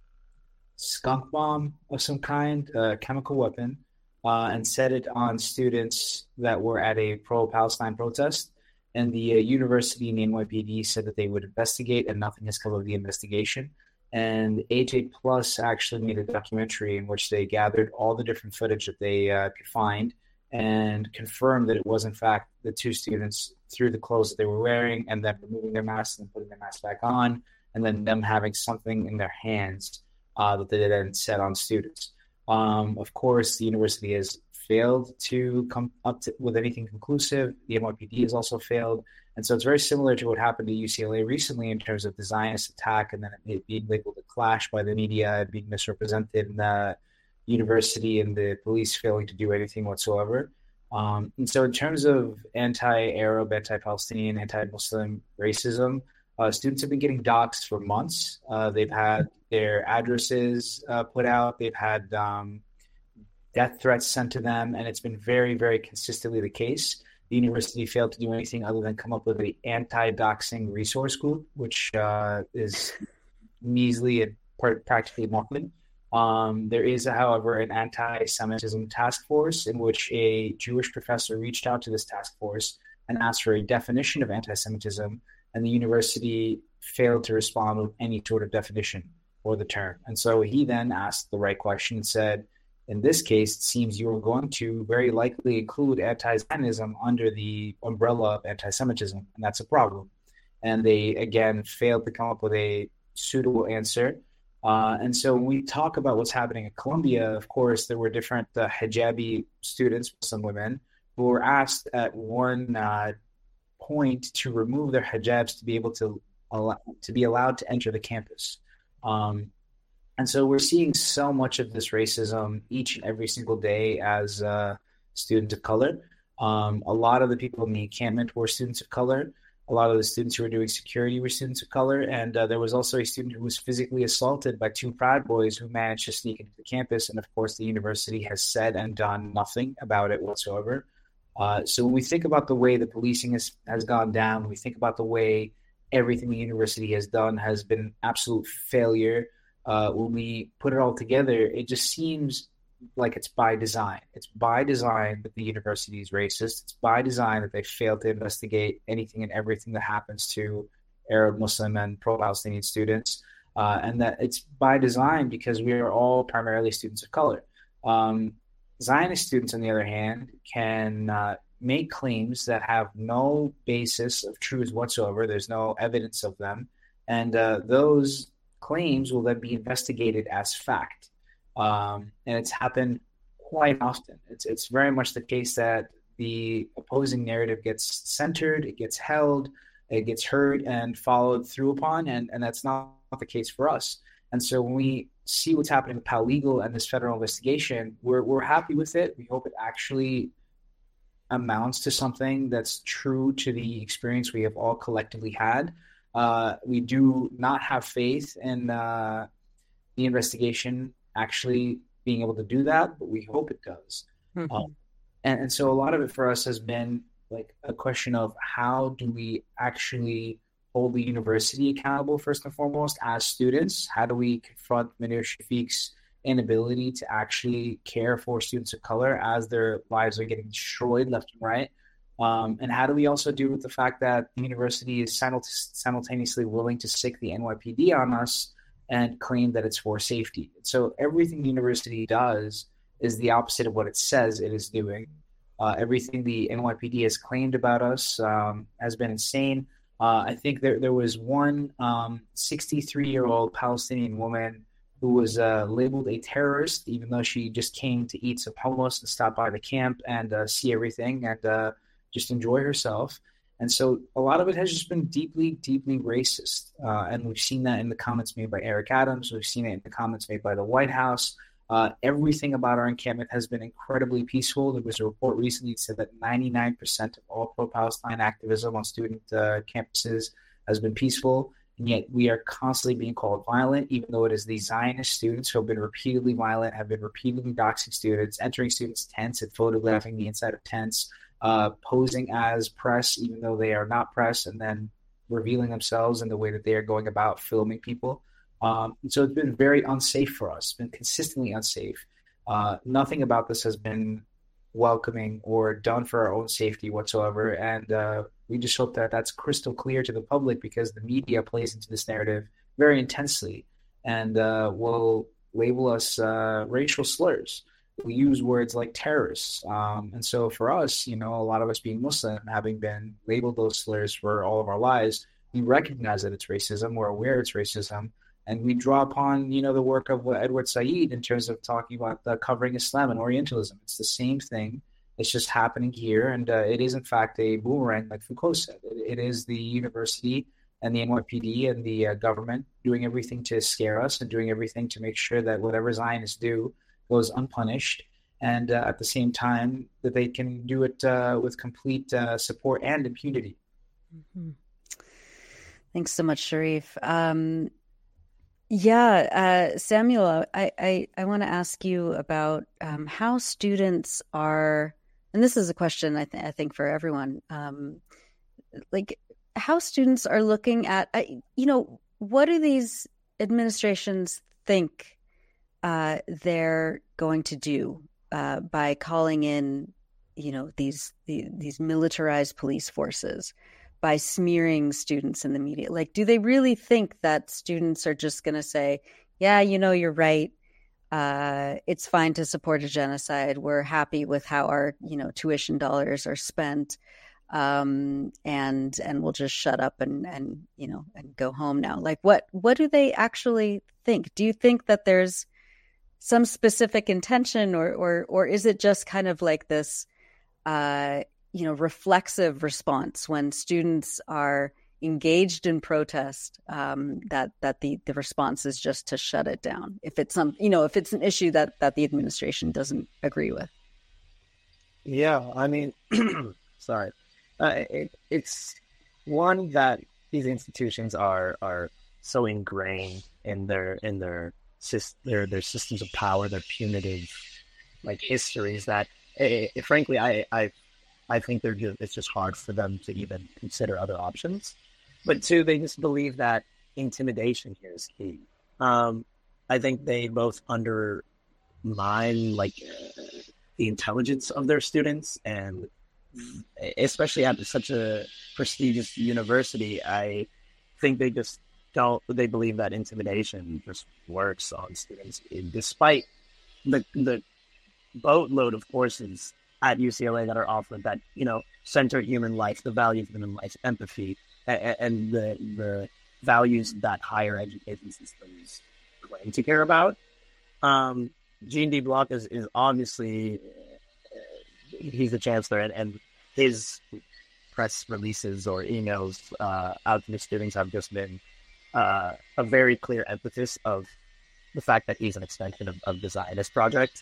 skunk bomb of some kind, a chemical weapon, and set it on students that were at a pro-Palestine protest. And the university and the NYPD said that they would investigate, and nothing has come of the investigation. And AJ Plus actually made a documentary in which they gathered all the different footage that they could find and confirmed that it was, in fact, the 2 students threw the clothes that they were wearing and then removing their masks and putting their masks back on, and then them having something in their hands that they then set on students. Of course, the university has failed to come up with anything conclusive. The NYPD has also failed. And so it's very similar to what happened to UCLA recently in terms of the Zionist attack and then it being labeled a clash by the media and being misrepresented in the university and the police failing to do anything whatsoever. And so in terms of anti-Arab, anti-Palestinian, anti-Muslim racism, students have been getting doxxed for months. They've had their addresses put out. They've had death threats sent to them, and it's been very, very consistently the case. The university failed to do anything other than come up with the anti-doxing resource group, which is measly and practically nothing. There is, however, an anti-Semitism task force in which a Jewish professor reached out to this task force and asked for a definition of anti-Semitism, and the university failed to respond with any sort of definition for the term. And so he then asked the right question and said, in this case, it seems you are going to very likely include anti-Zionism under the umbrella of anti-Semitism, and that's a problem. And they, again, failed to come up with a suitable answer. And so when we talk about what's happening at Columbia, of course, there were different hijabi students, Muslim women, who were asked at one point to remove their hijabs to be able to be allowed to enter the campus. And so we're seeing so much of this racism each and every single day as students of color. A lot of the people in the encampment were students of color. A lot of the students who were doing security were students of color. And there was also a student who was physically assaulted by two Proud Boys who managed to sneak into the campus. And of course, the university has said and done nothing about it whatsoever. So when we think about the way the policing has gone down, when we think about the way everything the university has done has been absolute failure, when we put it all together, it just seems like it's by design. It's by design that the university is racist. It's by design that they failed to investigate anything and everything that happens to Arab, Muslim, and pro-Palestinian students. And that it's by design because we are all primarily students of color. Zionist students, on the other hand, can make claims that have no basis of truth whatsoever. There's no evidence of them. And those claims will then be investigated as fact. And it's happened quite often. It's very much the case that the opposing narrative gets centered, it gets held, it gets heard and followed through upon, and that's not the case for us. And so when we see what's happening with Paralegal and this federal investigation, we're happy with it. We hope it actually amounts to something that's true to the experience we have all collectively had. We do not have faith in the investigation actually being able to do that, but we hope it does. Mm-hmm. And so a lot of it for us has been like a question of how do we actually hold the university accountable first and foremost as students? How do we confront Munir Shafiq's inability to actually care for students of color as their lives are getting destroyed left and right? And how do we also deal with the fact that the university is simultaneously willing to sic the NYPD on us and claim that it's for safety? So everything the university does is the opposite of what it says it is doing. Everything the NYPD has claimed about us has been insane. I think there was one 63-year-old Palestinian woman who was labeled a terrorist, even though she just came to eat some hummus and stop by the camp and see everything and just enjoy herself. And so a lot of it has just been deeply, deeply racist. And we've seen that in the comments made by Eric Adams. We've seen it in the comments made by the White House. Everything about our encampment has been incredibly peaceful. There was a report recently that said that 99% of all pro-Palestine activism on student campuses has been peaceful. And yet we are constantly being called violent, even though it is the Zionist students who have been repeatedly violent, have been repeatedly doxing students, entering students' tents and photographing the inside of tents, posing as press, even though they are not press, and then revealing themselves in the way that they are going about filming people. So it's been very unsafe for us. It's been consistently unsafe. Nothing about this has been welcoming or done for our own safety whatsoever. And we just hope that that's crystal clear to the public, because the media plays into this narrative very intensely and will label us racial slurs. We use words like terrorists. And so for us, a lot of us being Muslim, having been labeled those slurs for all of our lives, we recognize that it's racism. We're aware it's racism. And we draw upon, the work of Edward Said in terms of talking about covering Islam and Orientalism. It's the same thing. It's just happening here. And it is, in fact, a boomerang, like Foucault said. It is the university and the NYPD and the government doing everything to scare us and doing everything to make sure that whatever Zionists do goes unpunished. And at the same time, that they can do it with complete support and impunity. Mm-hmm. Thanks so much, Sharif. Samuel, I want to ask you about how students are, and this is a question I think for everyone, like how students are looking at, what do these administrations think they're going to do by calling in, these militarized police forces, by smearing students in the media? Like, do they really think that students are just going to say, yeah, you're right. It's fine to support a genocide. We're happy with how our, tuition dollars are spent. and we'll just shut up and go home now. Like, what do they actually think? Do you think that there's some specific intention, or is it just kind of like this, reflexive response when students are engaged in protest, that the response is just to shut it down if it's if it's an issue that the administration doesn't agree with? Yeah, I mean, sorry, it's one that these institutions are so ingrained in their systems of power, their punitive histories that, frankly, I think it's just hard for them to even consider other options. But two, they just believe that intimidation here is key. I think they both undermine the intelligence of their students, and especially at such a prestigious university, I think they just they believe that intimidation just works on students, despite the boatload of courses at UCLA that are offered that, center human life, the values of human life, empathy, and the values that higher education systems claim to care about. Jean D. Block is obviously, he's the chancellor, and his press releases or emails out to the students have just been a very clear emphasis of the fact that he's an extension of the Zionist project.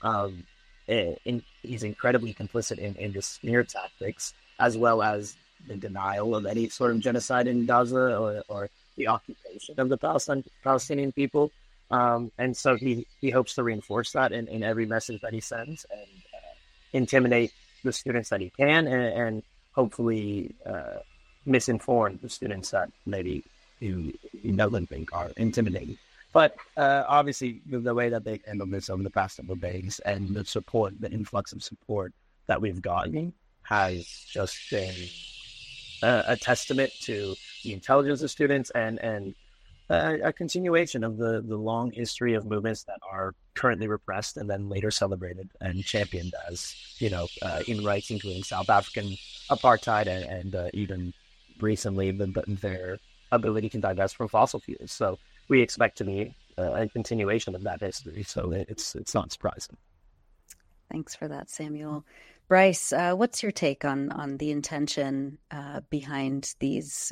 He's incredibly complicit in the smear tactics, as well as the denial of any sort of genocide in Gaza or the occupation of the Palestinian people. And so he hopes to reinforce that in every message that he sends, and intimidate the students that he can, and hopefully misinform the students that maybe he doesn't think are intimidating. But obviously, the way that they handled this over the past couple of days, and the influx of support that we've gotten, has just been a testament to the intelligence of students, and a continuation of the long history of movements that are currently repressed and then later celebrated and championed as, human rights, including South African apartheid, and even recently their ability to divest from fossil fuels. So we expect to be a continuation of that history. So it's not surprising. Thanks for that, Samuel. Bryce, what's your take on the intention behind these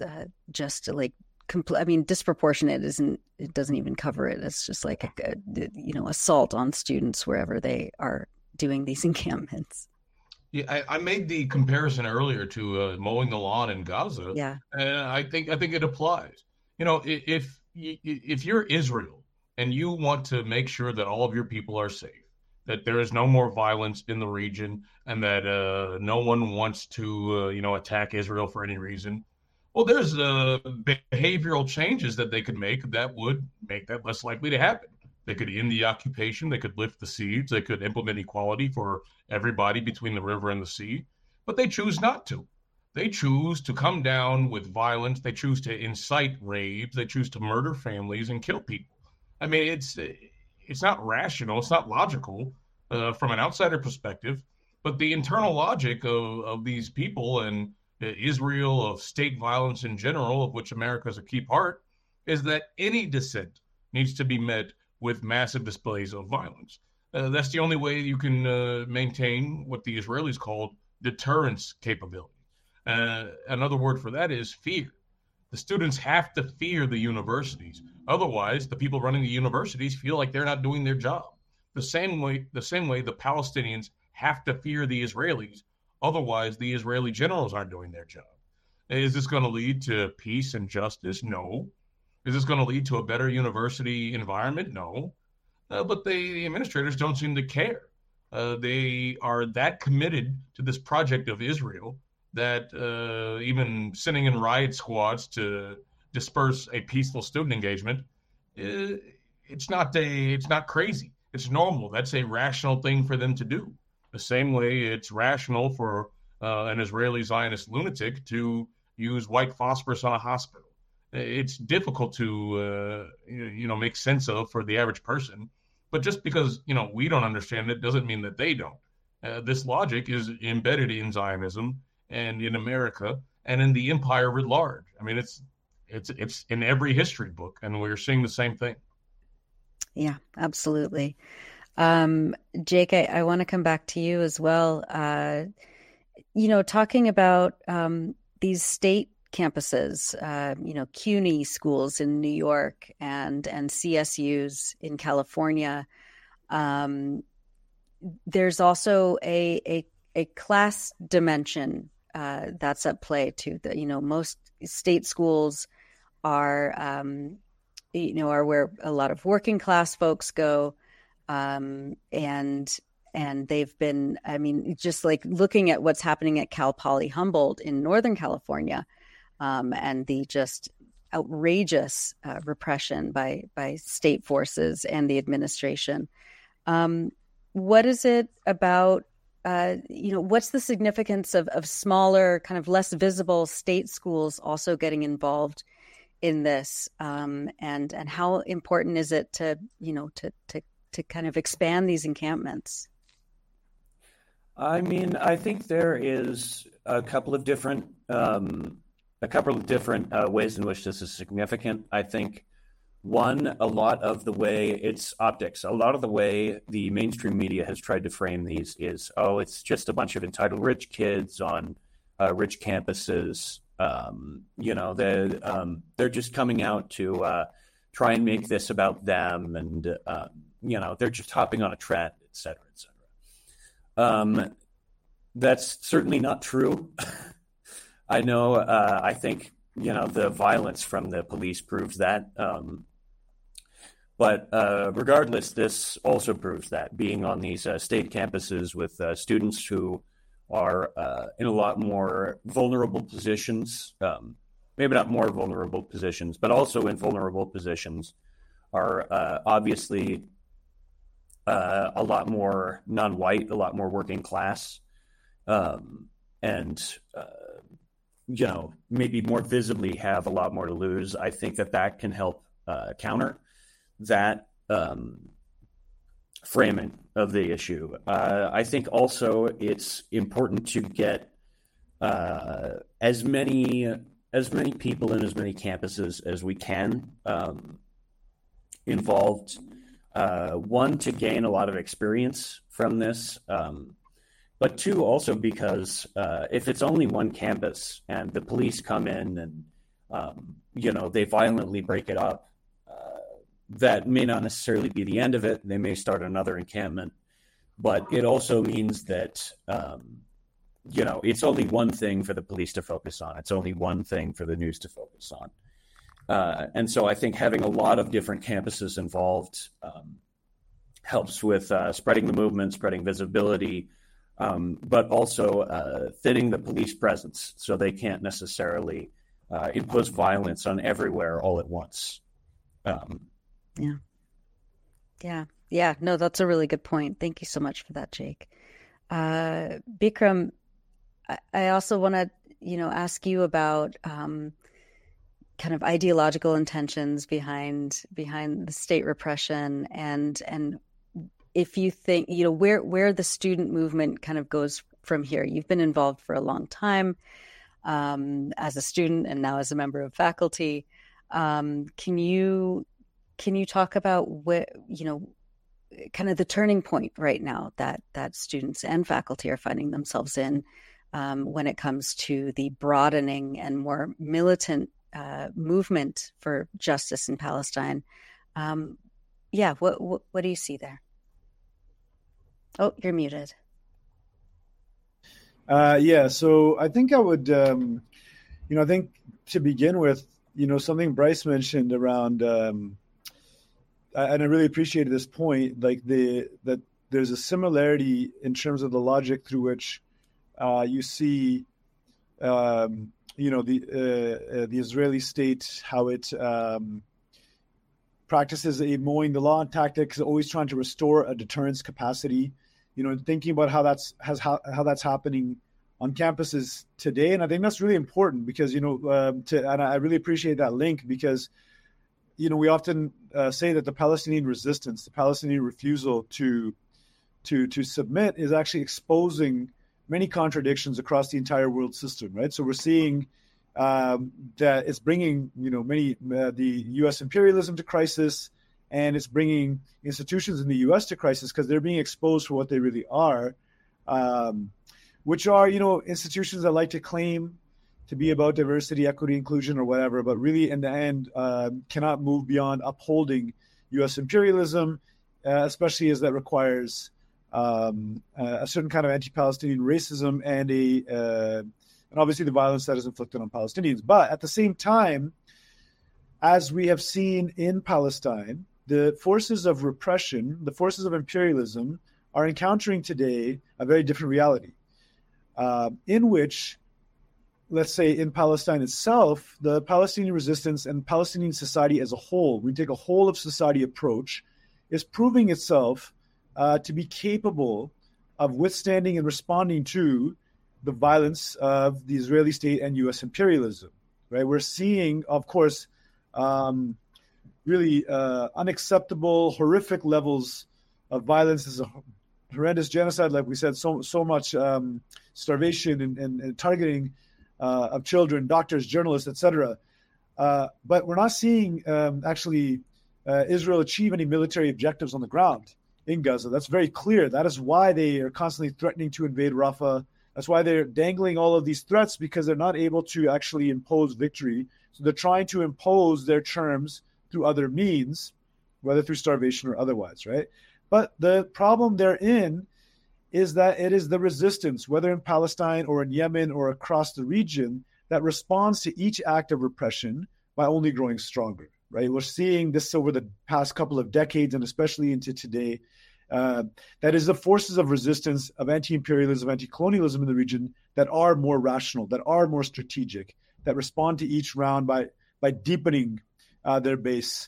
disproportionate it doesn't even cover it. It's just like assault on students wherever they are doing these encampments. Yeah, I made the comparison earlier to mowing the lawn in Gaza. Yeah, and I think it applies. If you're Israel and you want to make sure that all of your people are safe, that there is no more violence in the region, and that no one wants to attack Israel for any reason, well, there's behavioral changes that they could make that would make that less likely to happen. They could end the occupation. They could lift the siege. They could implement equality for everybody between the river and the sea. But they choose not to. They choose to come down with violence. They choose to incite raids. They choose to murder families and kill people. I mean, it's not rational. It's not logical from an outsider perspective. But the internal logic of these people and Israel, of state violence in general, of which America is a key part, is that any dissent needs to be met with massive displays of violence. That's the only way you can maintain what the Israelis called deterrence capability. Another word for that is fear. The students have to fear the universities. Otherwise, the people running the universities feel like they're not doing their job. The same way the Palestinians have to fear the Israelis. Otherwise, the Israeli generals aren't doing their job. Is this going to lead to peace and justice? No. Is this going to lead to a better university environment? No. But the administrators don't seem to care. They are that committed to this project of Israel that even sending in riot squads to disperse a peaceful student engagement, it's not crazy. It's normal. That's a rational thing for them to do. The same way it's rational for an Israeli Zionist lunatic to use white phosphorus on a hospital. It's difficult to make sense of for the average person, but just because we don't understand it doesn't mean that they don't. This logic is embedded in Zionism, and in America and in the empire at large. I mean, it's in every history book, and we're seeing the same thing. Yeah, absolutely. Jake, I want to come back to you as well. Talking about these state campuses, CUNY schools in New York and CSUs in California. There's also a class dimension that's at play too. Most state schools are where a lot of working class folks go, and they've been, just like looking at what's happening at Cal Poly Humboldt in Northern California, and the just outrageous repression by state forces and the administration. What is it about, what's the significance of smaller, kind of less visible state schools also getting involved in this? And how important is it to kind of expand these encampments? I think there is a couple of different ways in which this is significant. I think one, a lot of the way it's optics, a lot of the way the mainstream media has tried to frame these is, it's just a bunch of entitled rich kids on rich campuses. They're just coming out to try and make this about them, and they're just hopping on a trend, et cetera, et cetera. That's certainly not true. I know. I think the violence from the police proves that. But regardless, this also proves that being on these state campuses with students who are in a lot more vulnerable positions, maybe not more vulnerable positions, but also in vulnerable positions, are obviously a lot more non-white, a lot more working class, and maybe more visibly have a lot more to lose. I think that can help counter that framing of the issue. I think also it's important to get as many people in as many campuses as we can involved. One, to gain a lot of experience from this, but two, also because if it's only one campus and the police come in and they violently break it up, that may not necessarily be the end of it. They may start another encampment, but it also means that, it's only one thing for the police to focus on. It's only one thing for the news to focus on. And so I think having a lot of different campuses involved helps with spreading the movement, spreading visibility, but also thinning the police presence so they can't necessarily impose violence on everywhere all at once. Yeah. No, that's a really good point. Thank you so much for that, Jake. Bikram, I also want to, ask you about kind of ideological intentions behind the state repression, and if you think, where the student movement kind of goes from here. You've been involved for a long time as a student and now as a member of faculty. Can you talk about what, kind of the turning point right now that students and faculty are finding themselves in when it comes to the broadening and more militant movement for justice in Palestine? What do you see there? Oh, you're muted. So I think I would, I think to begin with, something Bryce mentioned around, and I really appreciated this point, like that there's a similarity in terms of the logic through which you see, the Israeli state, how it practices a mowing the lawn tactics, always trying to restore a deterrence capacity, and thinking about how that's happening on campuses today. And I think that's really important because, and I really appreciate that link because, we often say that the Palestinian resistance, the Palestinian refusal to submit is actually exposing many contradictions across the entire world system, right? So we're seeing that it's bringing, the U.S. imperialism to crisis, and it's bringing institutions in the U.S. to crisis because they're being exposed for what they really are, which are, institutions that like to claim to be about diversity, equity, inclusion, or whatever, but really in the end cannot move beyond upholding U.S. imperialism, especially as that requires a certain kind of anti-Palestinian racism and obviously the violence that is inflicted on Palestinians. But at the same time, as we have seen in Palestine, the forces of repression, the forces of imperialism are encountering today a very different reality in which, let's say in Palestine itself, the Palestinian resistance and Palestinian society as a whole, we take a whole of society approach, is proving itself to be capable of withstanding and responding to the violence of the Israeli state and U.S. imperialism, right? We're seeing, of course, really unacceptable, horrific levels of violence. This is a horrendous genocide, like we said, so much starvation and targeting of children, doctors, journalists, etc. But we're not seeing actually Israel achieve any military objectives on the ground in Gaza. That's very clear. That is why they are constantly threatening to invade Rafah. That's why they're dangling all of these threats, because they're not able to actually impose victory. So they're trying to impose their terms through other means, whether through starvation or otherwise, right? But the problem they're in is that it is the resistance, whether in Palestine or in Yemen or across the region, that responds to each act of repression by only growing stronger, right? We're seeing this over the past couple of decades and especially into today. That is the forces of resistance, of anti-imperialism, anti-colonialism in the region that are more rational, that are more strategic, that respond to each round by deepening their base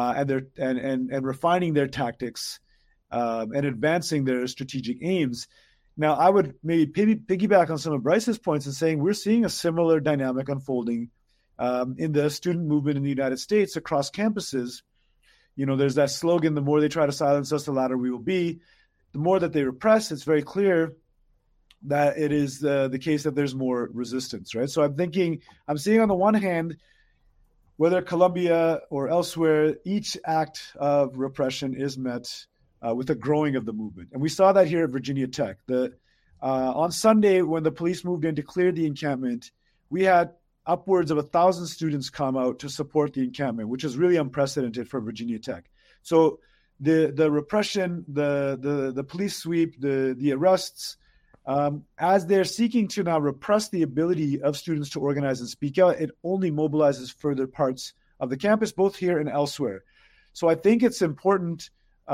and refining their tactics and advancing their strategic aims. Now, I would maybe piggyback on some of Bryce's points in saying we're seeing a similar dynamic unfolding in the student movement in the United States across campuses. There's that slogan, the more they try to silence us, the louder we will be. The more that they repress, it's very clear that it is the case that there's more resistance, right? So I'm seeing on the one hand, whether Colombia or elsewhere, each act of repression is met with a growing of the movement. And we saw that here at Virginia Tech. On Sunday, when the police moved in to clear the encampment, we had upwards of 1,000 students come out to support the encampment, which is really unprecedented for Virginia Tech. So the repression, the police sweep, the arrests, as they're seeking to now repress the ability of students to organize and speak out, it only mobilizes further parts of the campus, both here and elsewhere. So I think it's important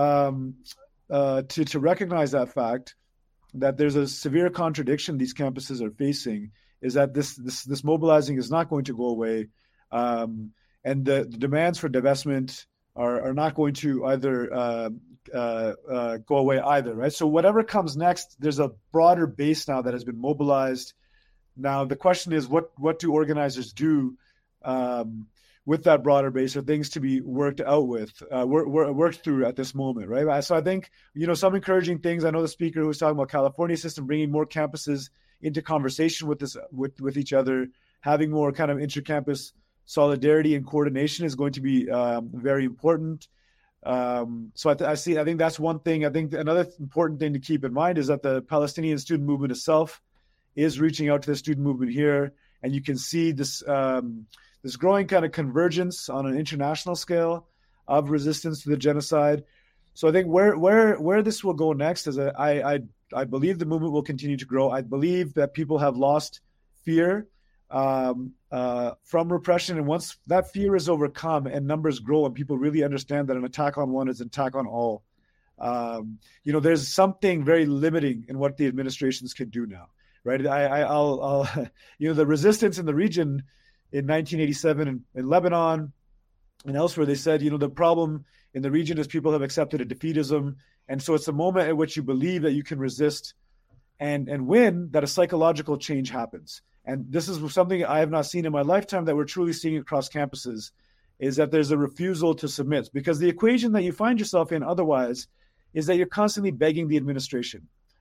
to recognize that fact, that there's a severe contradiction these campuses are facing, is that this mobilizing is not going to go away, and the demands for divestment are not going to either go away either, right? So whatever comes next, there's a broader base now that has been mobilized. Now the question is, what do organizers do with that broader base? Are things to be worked out with, worked through at this moment, right? So I think some encouraging things. I know the speaker who was talking about California system bringing more campuses into conversation with each other, having more kind of inter-campus solidarity and coordination is going to be very important. So I think that's one thing. I think another important thing to keep in mind is that the Palestinian student movement itself is reaching out to the student movement here, and you can see this growing kind of convergence on an international scale of resistance to the genocide. So I think where this will go next is I believe the movement will continue to grow. I believe that people have lost fear from repression, and once that fear is overcome and numbers grow and people really understand that an attack on one is an attack on all, there's something very limiting in what the administrations can do now, right? I'll the resistance in the region in 1987 in Lebanon and elsewhere, they said, the problem in the region is people have accepted a defeatism. And so it's the moment at which you believe that you can resist and win, that a psychological change happens. And this is something I have not seen in my lifetime that we're truly seeing across campuses, is that there's a refusal to submit. Because the equation that you find yourself in otherwise is that you're constantly begging the administration.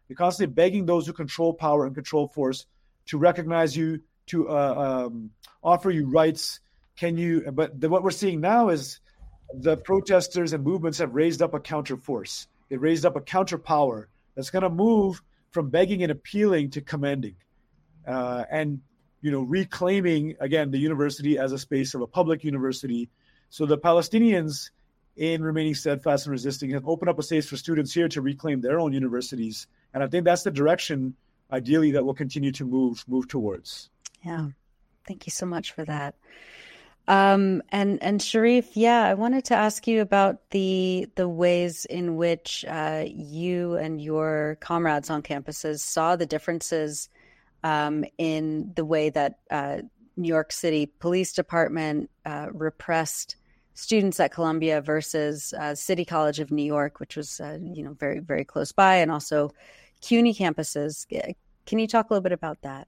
You're constantly begging those who control power and control force to recognize you, to offer you rights. But what we're seeing now is the protesters and movements have raised up a counter force. They raised up a counter power that's going to move from begging and appealing to commanding, and reclaiming again the university as a space of a public university. So the Palestinians, in remaining steadfast and resisting, have opened up a space for students here to reclaim their own universities, and I think that's the direction, ideally, that we'll continue to move towards. Yeah, thank you so much for that. And Sharif, I wanted to ask you about the ways in which you and your comrades on campuses saw the differences in the way that New York City Police Department repressed students at Columbia versus City College of New York, which was very, very close by, and also CUNY campuses. Can you talk a little bit about that?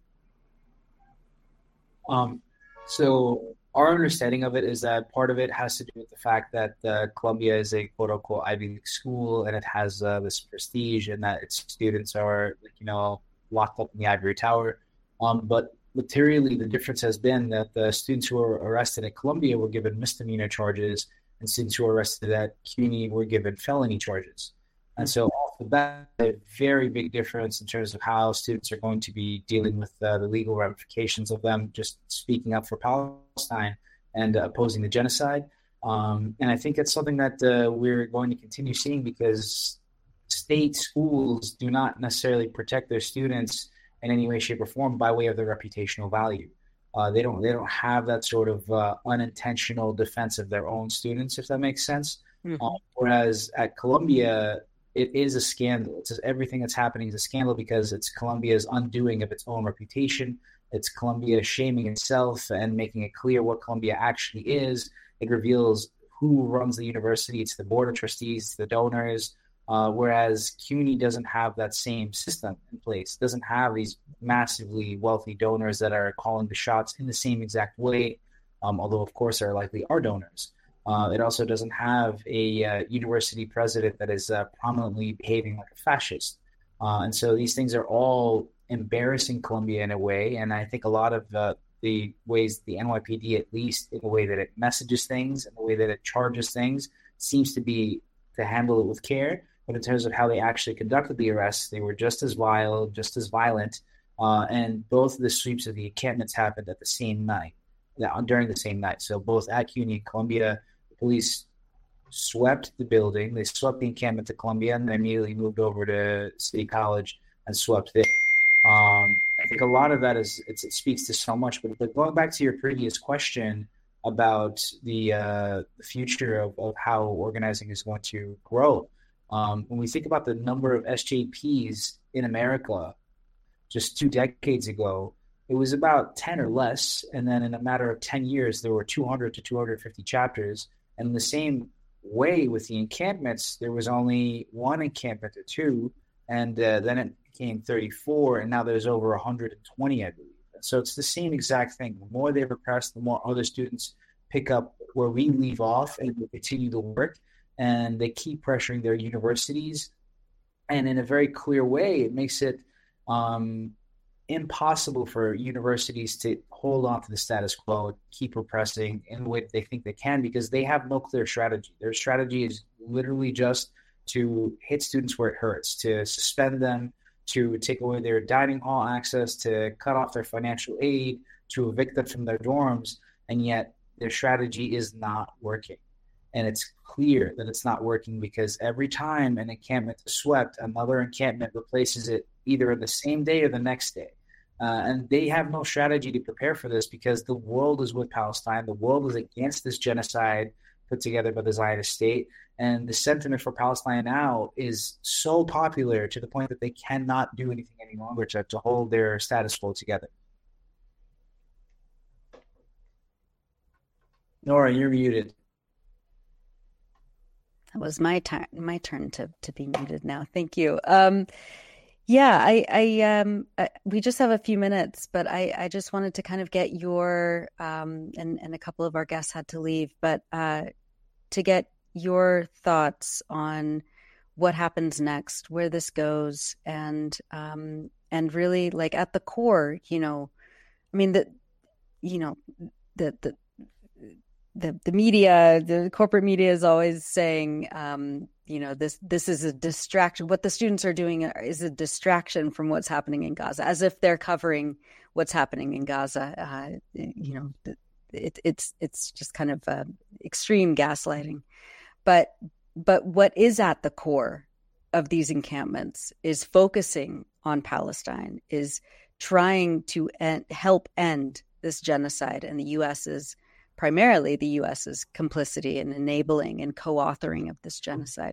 So our understanding of it is that part of it has to do with the fact that Columbia is a quote unquote Ivy League school, and it has this prestige, and that its students are locked up in the ivory tower. But materially, the difference has been that the students who were arrested at Columbia were given misdemeanor charges, and students who were arrested at CUNY were given felony charges. And so off the bat, a very big difference in terms of how students are going to be dealing with the legal ramifications of them just speaking up for Palestine and opposing the genocide. And I think it's something that we're going to continue seeing, because state schools do not necessarily protect their students in any way, shape, or form by way of their reputational value. They don't have that sort of unintentional defense of their own students, if that makes sense. Mm-hmm. Whereas at Columbia, it is a scandal. It's just, everything that's happening is a scandal because it's Columbia's undoing of its own reputation. It's Columbia shaming itself and making it clear what Columbia actually is. It reveals who runs the university. It's the board of trustees, it's the donors. Whereas CUNY doesn't have that same system in place. It doesn't have these massively wealthy donors that are calling the shots in the same exact way, although, of course, there likely are donors. It also doesn't have a university president that is prominently behaving like a fascist. And so these things are all embarrassing Columbia in a way. And I think a lot of the ways the NYPD, at least in the way that it messages things and the way that it charges things, seems to be to handle it with care. But in terms of how they actually conducted the arrests, they were just as vile, just as violent. And both of the sweeps of the encampments happened at the same night, during the same night. So both at CUNY and Columbia, the police swept the building. They swept the encampment to Columbia, and then immediately moved over to City College and swept it. I think a lot of that it speaks to so much. But going back to your previous question about the future of how organizing is going to grow, when we think about the number of SJPs in America just 2 decades ago, it was about 10 or less. And then in a matter of 10 years, there were 200 to 250 chapters. And in the same way with the encampments, there was only one encampment or two. And then it became 34. And now there's over 120, I believe. So it's the same exact thing. The more they repress, the more other students pick up where we leave off and will continue to work. And they keep pressuring their universities. And in a very clear way, it makes it impossible for universities to hold on to the status quo, keep repressing in the way that they think they can, because they have no clear strategy. Their strategy is literally just to hit students where it hurts, to suspend them, to take away their dining hall access, to cut off their financial aid, to evict them from their dorms. And yet their strategy is not working. And it's clear that it's not working, because every time an encampment is swept, another encampment replaces it either the same day or the next day. And they have no strategy to prepare for this, because the world is with Palestine. The world is against this genocide put together by the Zionist state. And the sentiment for Palestine now is so popular to the point that they cannot do anything any longer to hold their status quo together. Nora, you're muted. That was my turn to be muted now. Thank you. We just have a few minutes, but I just wanted to kind of get your and a couple of our guests had to leave, but to get your thoughts on what happens next, where this goes, and really, like, at the core, I mean, the media, the corporate media is always saying, this is a distraction. What the students are doing is a distraction from what's happening in Gaza, as if they're covering what's happening in Gaza. It's just kind of extreme gaslighting. But what is at the core of these encampments is focusing on Palestine, is trying to help end this genocide, and primarily the U.S.'s complicity in enabling and co-authoring of this genocide.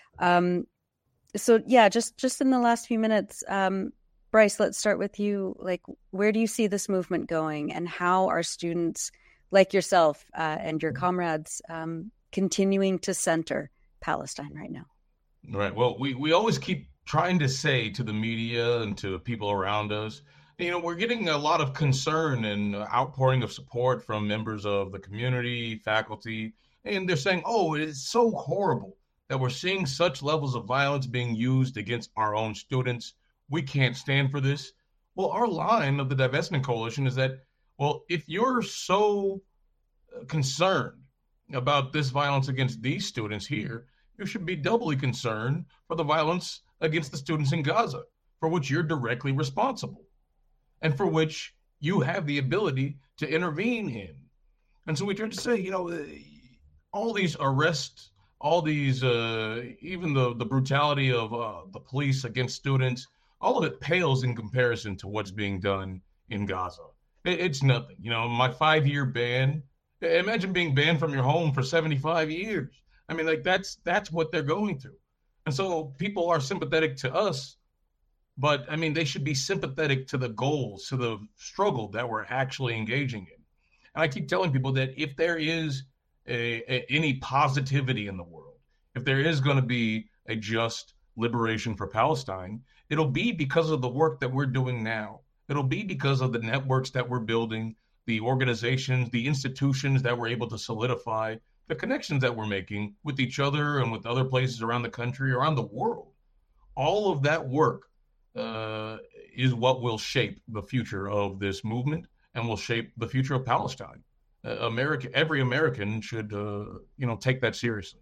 So yeah, just in the last few minutes, Bryce, let's start with you. Like, where do you see this movement going, and how are students like yourself and your comrades continuing to center Palestine right now? Right. Well, we always keep trying to say to the media and to people around us, we're getting a lot of concern and outpouring of support from members of the community, faculty, and they're saying, oh, it is so horrible that we're seeing such levels of violence being used against our own students. We can't stand for this. Well, our line of the Divestment Coalition is that, well, if you're so concerned about this violence against these students here, you should be doubly concerned for the violence against the students in Gaza, for which you're directly responsible and for which you have the ability to intervene in. And so we try to say, all these arrests, all these, even the brutality of the police against students, all of it pales in comparison to what's being done in Gaza. It's nothing. My 5-year ban, imagine being banned from your home for 75 years. I mean, like, that's what they're going through. And so people are sympathetic to us, but I mean, they should be sympathetic to the goals, to the struggle that we're actually engaging in. And I keep telling people that if there is any positivity in the world, if there is going to be a just liberation for Palestine, it'll be because of the work that we're doing now. It'll be because of the networks that we're building, the organizations, the institutions that we're able to solidify, the connections that we're making with each other and with other places around the country, around the world. All of that work is what will shape the future of this movement and will shape the future of Palestine. Every American should, take that seriously.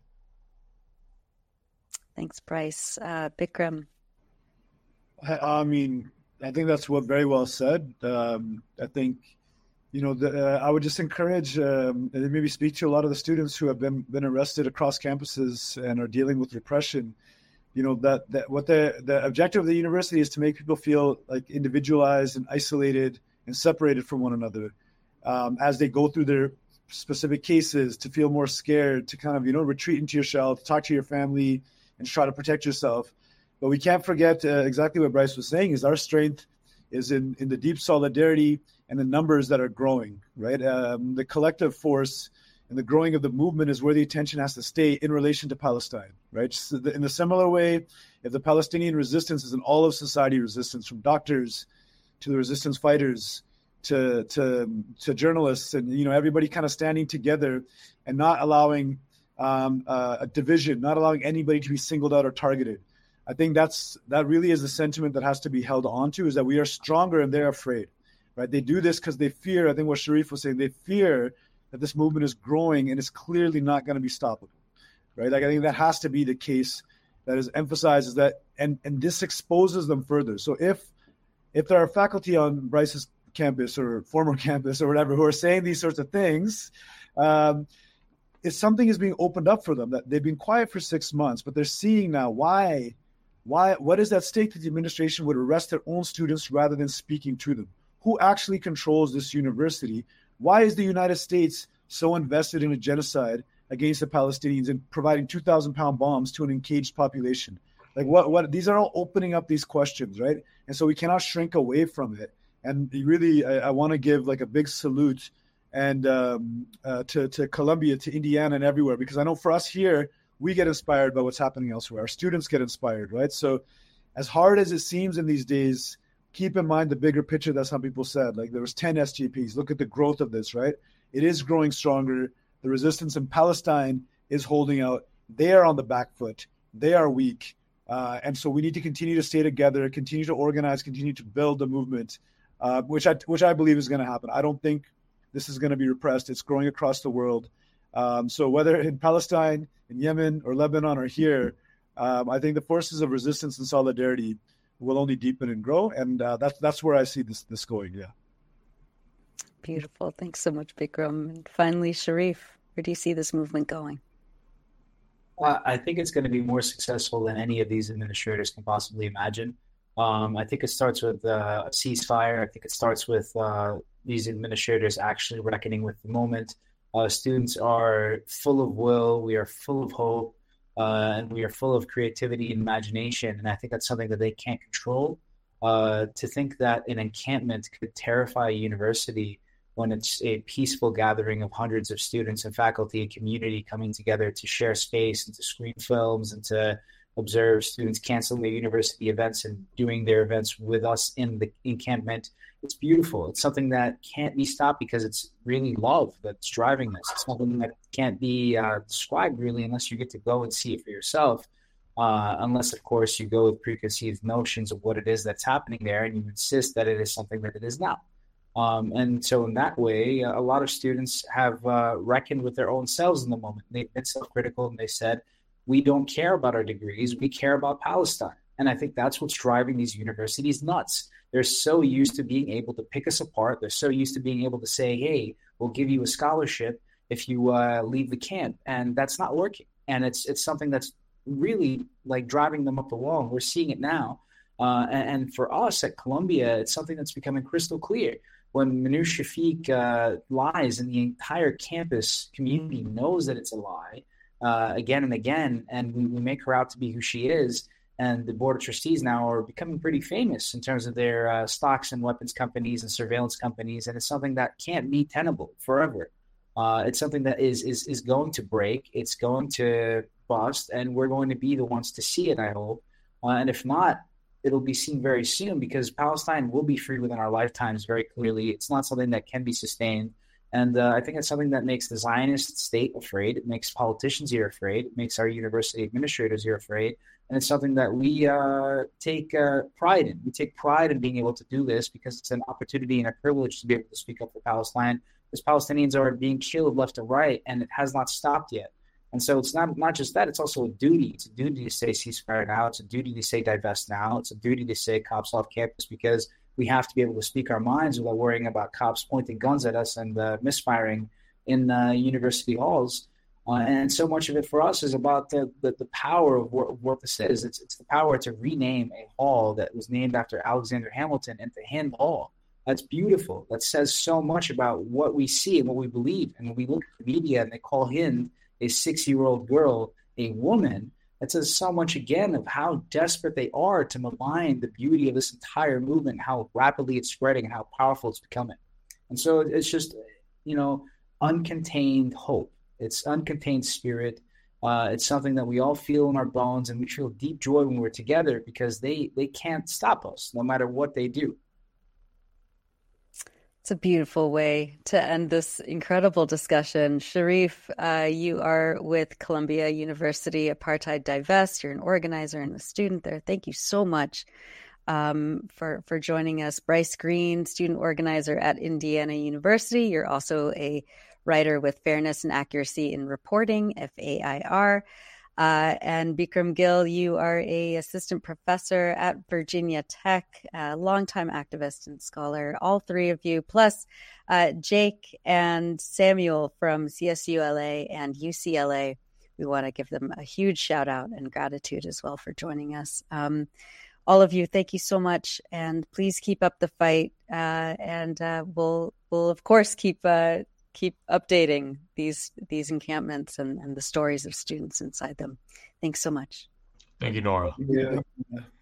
Thanks, Bryce. Bikram. I mean, I think that's very well said. I think, I would just encourage and maybe speak to a lot of the students who have been arrested across campuses and are dealing with repression. That what the objective of the university is to make people feel like individualized and isolated and separated from one another as they go through their specific cases, to feel more scared, to kind of, retreat into your shell, to talk to your family and try to protect yourself. But we can't forget exactly what Bryce was saying is our strength is in the deep solidarity and the numbers that are growing, right? The collective force and the growing of the movement is where the attention has to stay in relation to Palestine, right? So in a similar way, if the Palestinian resistance is an all of society resistance, from doctors to the resistance fighters to journalists and, everybody kind of standing together and not allowing a division, not allowing anybody to be singled out or targeted. I think that really is the sentiment that has to be held on to, is that we are stronger and they're afraid, right? They do this because they fear, I think what Sharif was saying, they fear that this movement is growing and it's clearly not going to be stoppable, right? Like, I think that has to be the case that is emphasized, is that, and this exposes them further. So if there are faculty on Bryce's campus or former campus or whatever who are saying these sorts of things, if something is being opened up for them, that they've been quiet for 6 months, but they're seeing now what is at stake that the administration would arrest their own students rather than speaking to them? Who actually controls this university? Why is the United States so invested in a genocide against the Palestinians and providing 2,000-pound bombs to an engaged population? Like, what? These are all opening up these questions, right? And so we cannot shrink away from it. And really, I want to give like a big salute and to Columbia, to Indiana, and everywhere, because I know for us here, we get inspired by what's happening elsewhere. Our students get inspired, right? So as hard as it seems in these days, keep in mind the bigger picture that some people said. Like, there was 10 SGPs. Look at the growth of this, right? It is growing stronger. The resistance in Palestine is holding out. They are on the back foot. they are weak. And so we need to continue to stay together, continue to organize, continue to build a movement, which I believe is going to happen. I don't think this is going to be repressed. It's growing across the world. So whether in Palestine, in Yemen, or Lebanon, or here, I think the forces of resistance and solidarity will only deepen and grow. And that's where I see this going. Yeah. Beautiful. Thanks so much, Bikram. And finally, Sharif, where do you see this movement going? I think it's going to be more successful than any of these administrators can possibly imagine. I think it starts with a ceasefire. I think it starts with these administrators actually reckoning with the moment. Students are full of will. We are full of hope. And we are full of creativity and imagination. And I think that's something that they can't control. To think that an encampment could terrify a university when it's a peaceful gathering of hundreds of students and faculty and community coming together to share space and to screen films and to observe students canceling their university events and doing their events with us in the encampment. It's beautiful. It's something that can't be stopped because it's really love that's driving this. It's something that can't be described really unless you get to go and see it for yourself. Unless, of course, you go with preconceived notions of what it is that's happening there and you insist that it is something that it is not. And so in that way, a lot of students have reckoned with their own selves in the moment. They've been self-critical and they said, we don't care about our degrees. We care about Palestine. And I think that's what's driving these universities nuts. They're so used to being able to pick us apart. They're so used to being able to say, hey, we'll give you a scholarship if you leave the camp. And that's not working. And it's something that's really like driving them up the wall. And we're seeing it now. And for us at Columbia, it's something that's becoming crystal clear. When Minouche Shafik lies and the entire campus community knows that it's a lie again and again, and we make her out to be who she is, and the Board of Trustees now are becoming pretty famous in terms of their stocks and weapons companies and surveillance companies, and it's something that can't be tenable forever. It's something that is going to break. It's going to bust, and we're going to be the ones to see it, I hope. And if not, it'll be seen very soon because Palestine will be free within our lifetimes very clearly. It's not something that can be sustained. And I think it's something that makes the Zionist state afraid. It makes politicians here afraid. It makes our university administrators here afraid. And it's something that we take pride in. We take pride in being able to do this because it's an opportunity and a privilege to be able to speak up for Palestine. Because Palestinians are being killed left and right, and it has not stopped yet. And so it's not just that, it's also a duty. It's a duty to say ceasefire now. It's a duty to say divest now. It's a duty to say cops off campus because we have to be able to speak our minds without worrying about cops pointing guns at us and misfiring in university halls. And so much of it for us is about the power of what this is. It's the power to rename a hall that was named after Alexander Hamilton into Hind Hall. That's beautiful. That says so much about what we see and what we believe. And when we look at the media and they call Hind a 6-year-old girl a woman, that says so much again of how desperate they are to malign the beauty of this entire movement, how rapidly it's spreading and how powerful it's becoming. And so it's just, uncontained hope. It's uncontained spirit. It's something that we all feel in our bones, and we feel deep joy when we're together because they can't stop us no matter what they do. It's a beautiful way to end this incredible discussion. Sharif, you are with Columbia University Apartheid Divest. You're an organizer and a student there. Thank you so much for joining us. Bryce Green, student organizer at Indiana University. You're also a writer with Fairness and Accuracy in Reporting, FAIR. And Bikram Gill, you are a assistant professor at Virginia Tech, a longtime activist and scholar. All three of you, plus Jake and Samuel from CSULA and UCLA. We want to give them a huge shout out and gratitude as well for joining us. All of you, thank you so much, and please keep up the fight. And we'll of course keep updating these encampments and the stories of students inside them. Thanks so much. Thank you, Nora. Yeah.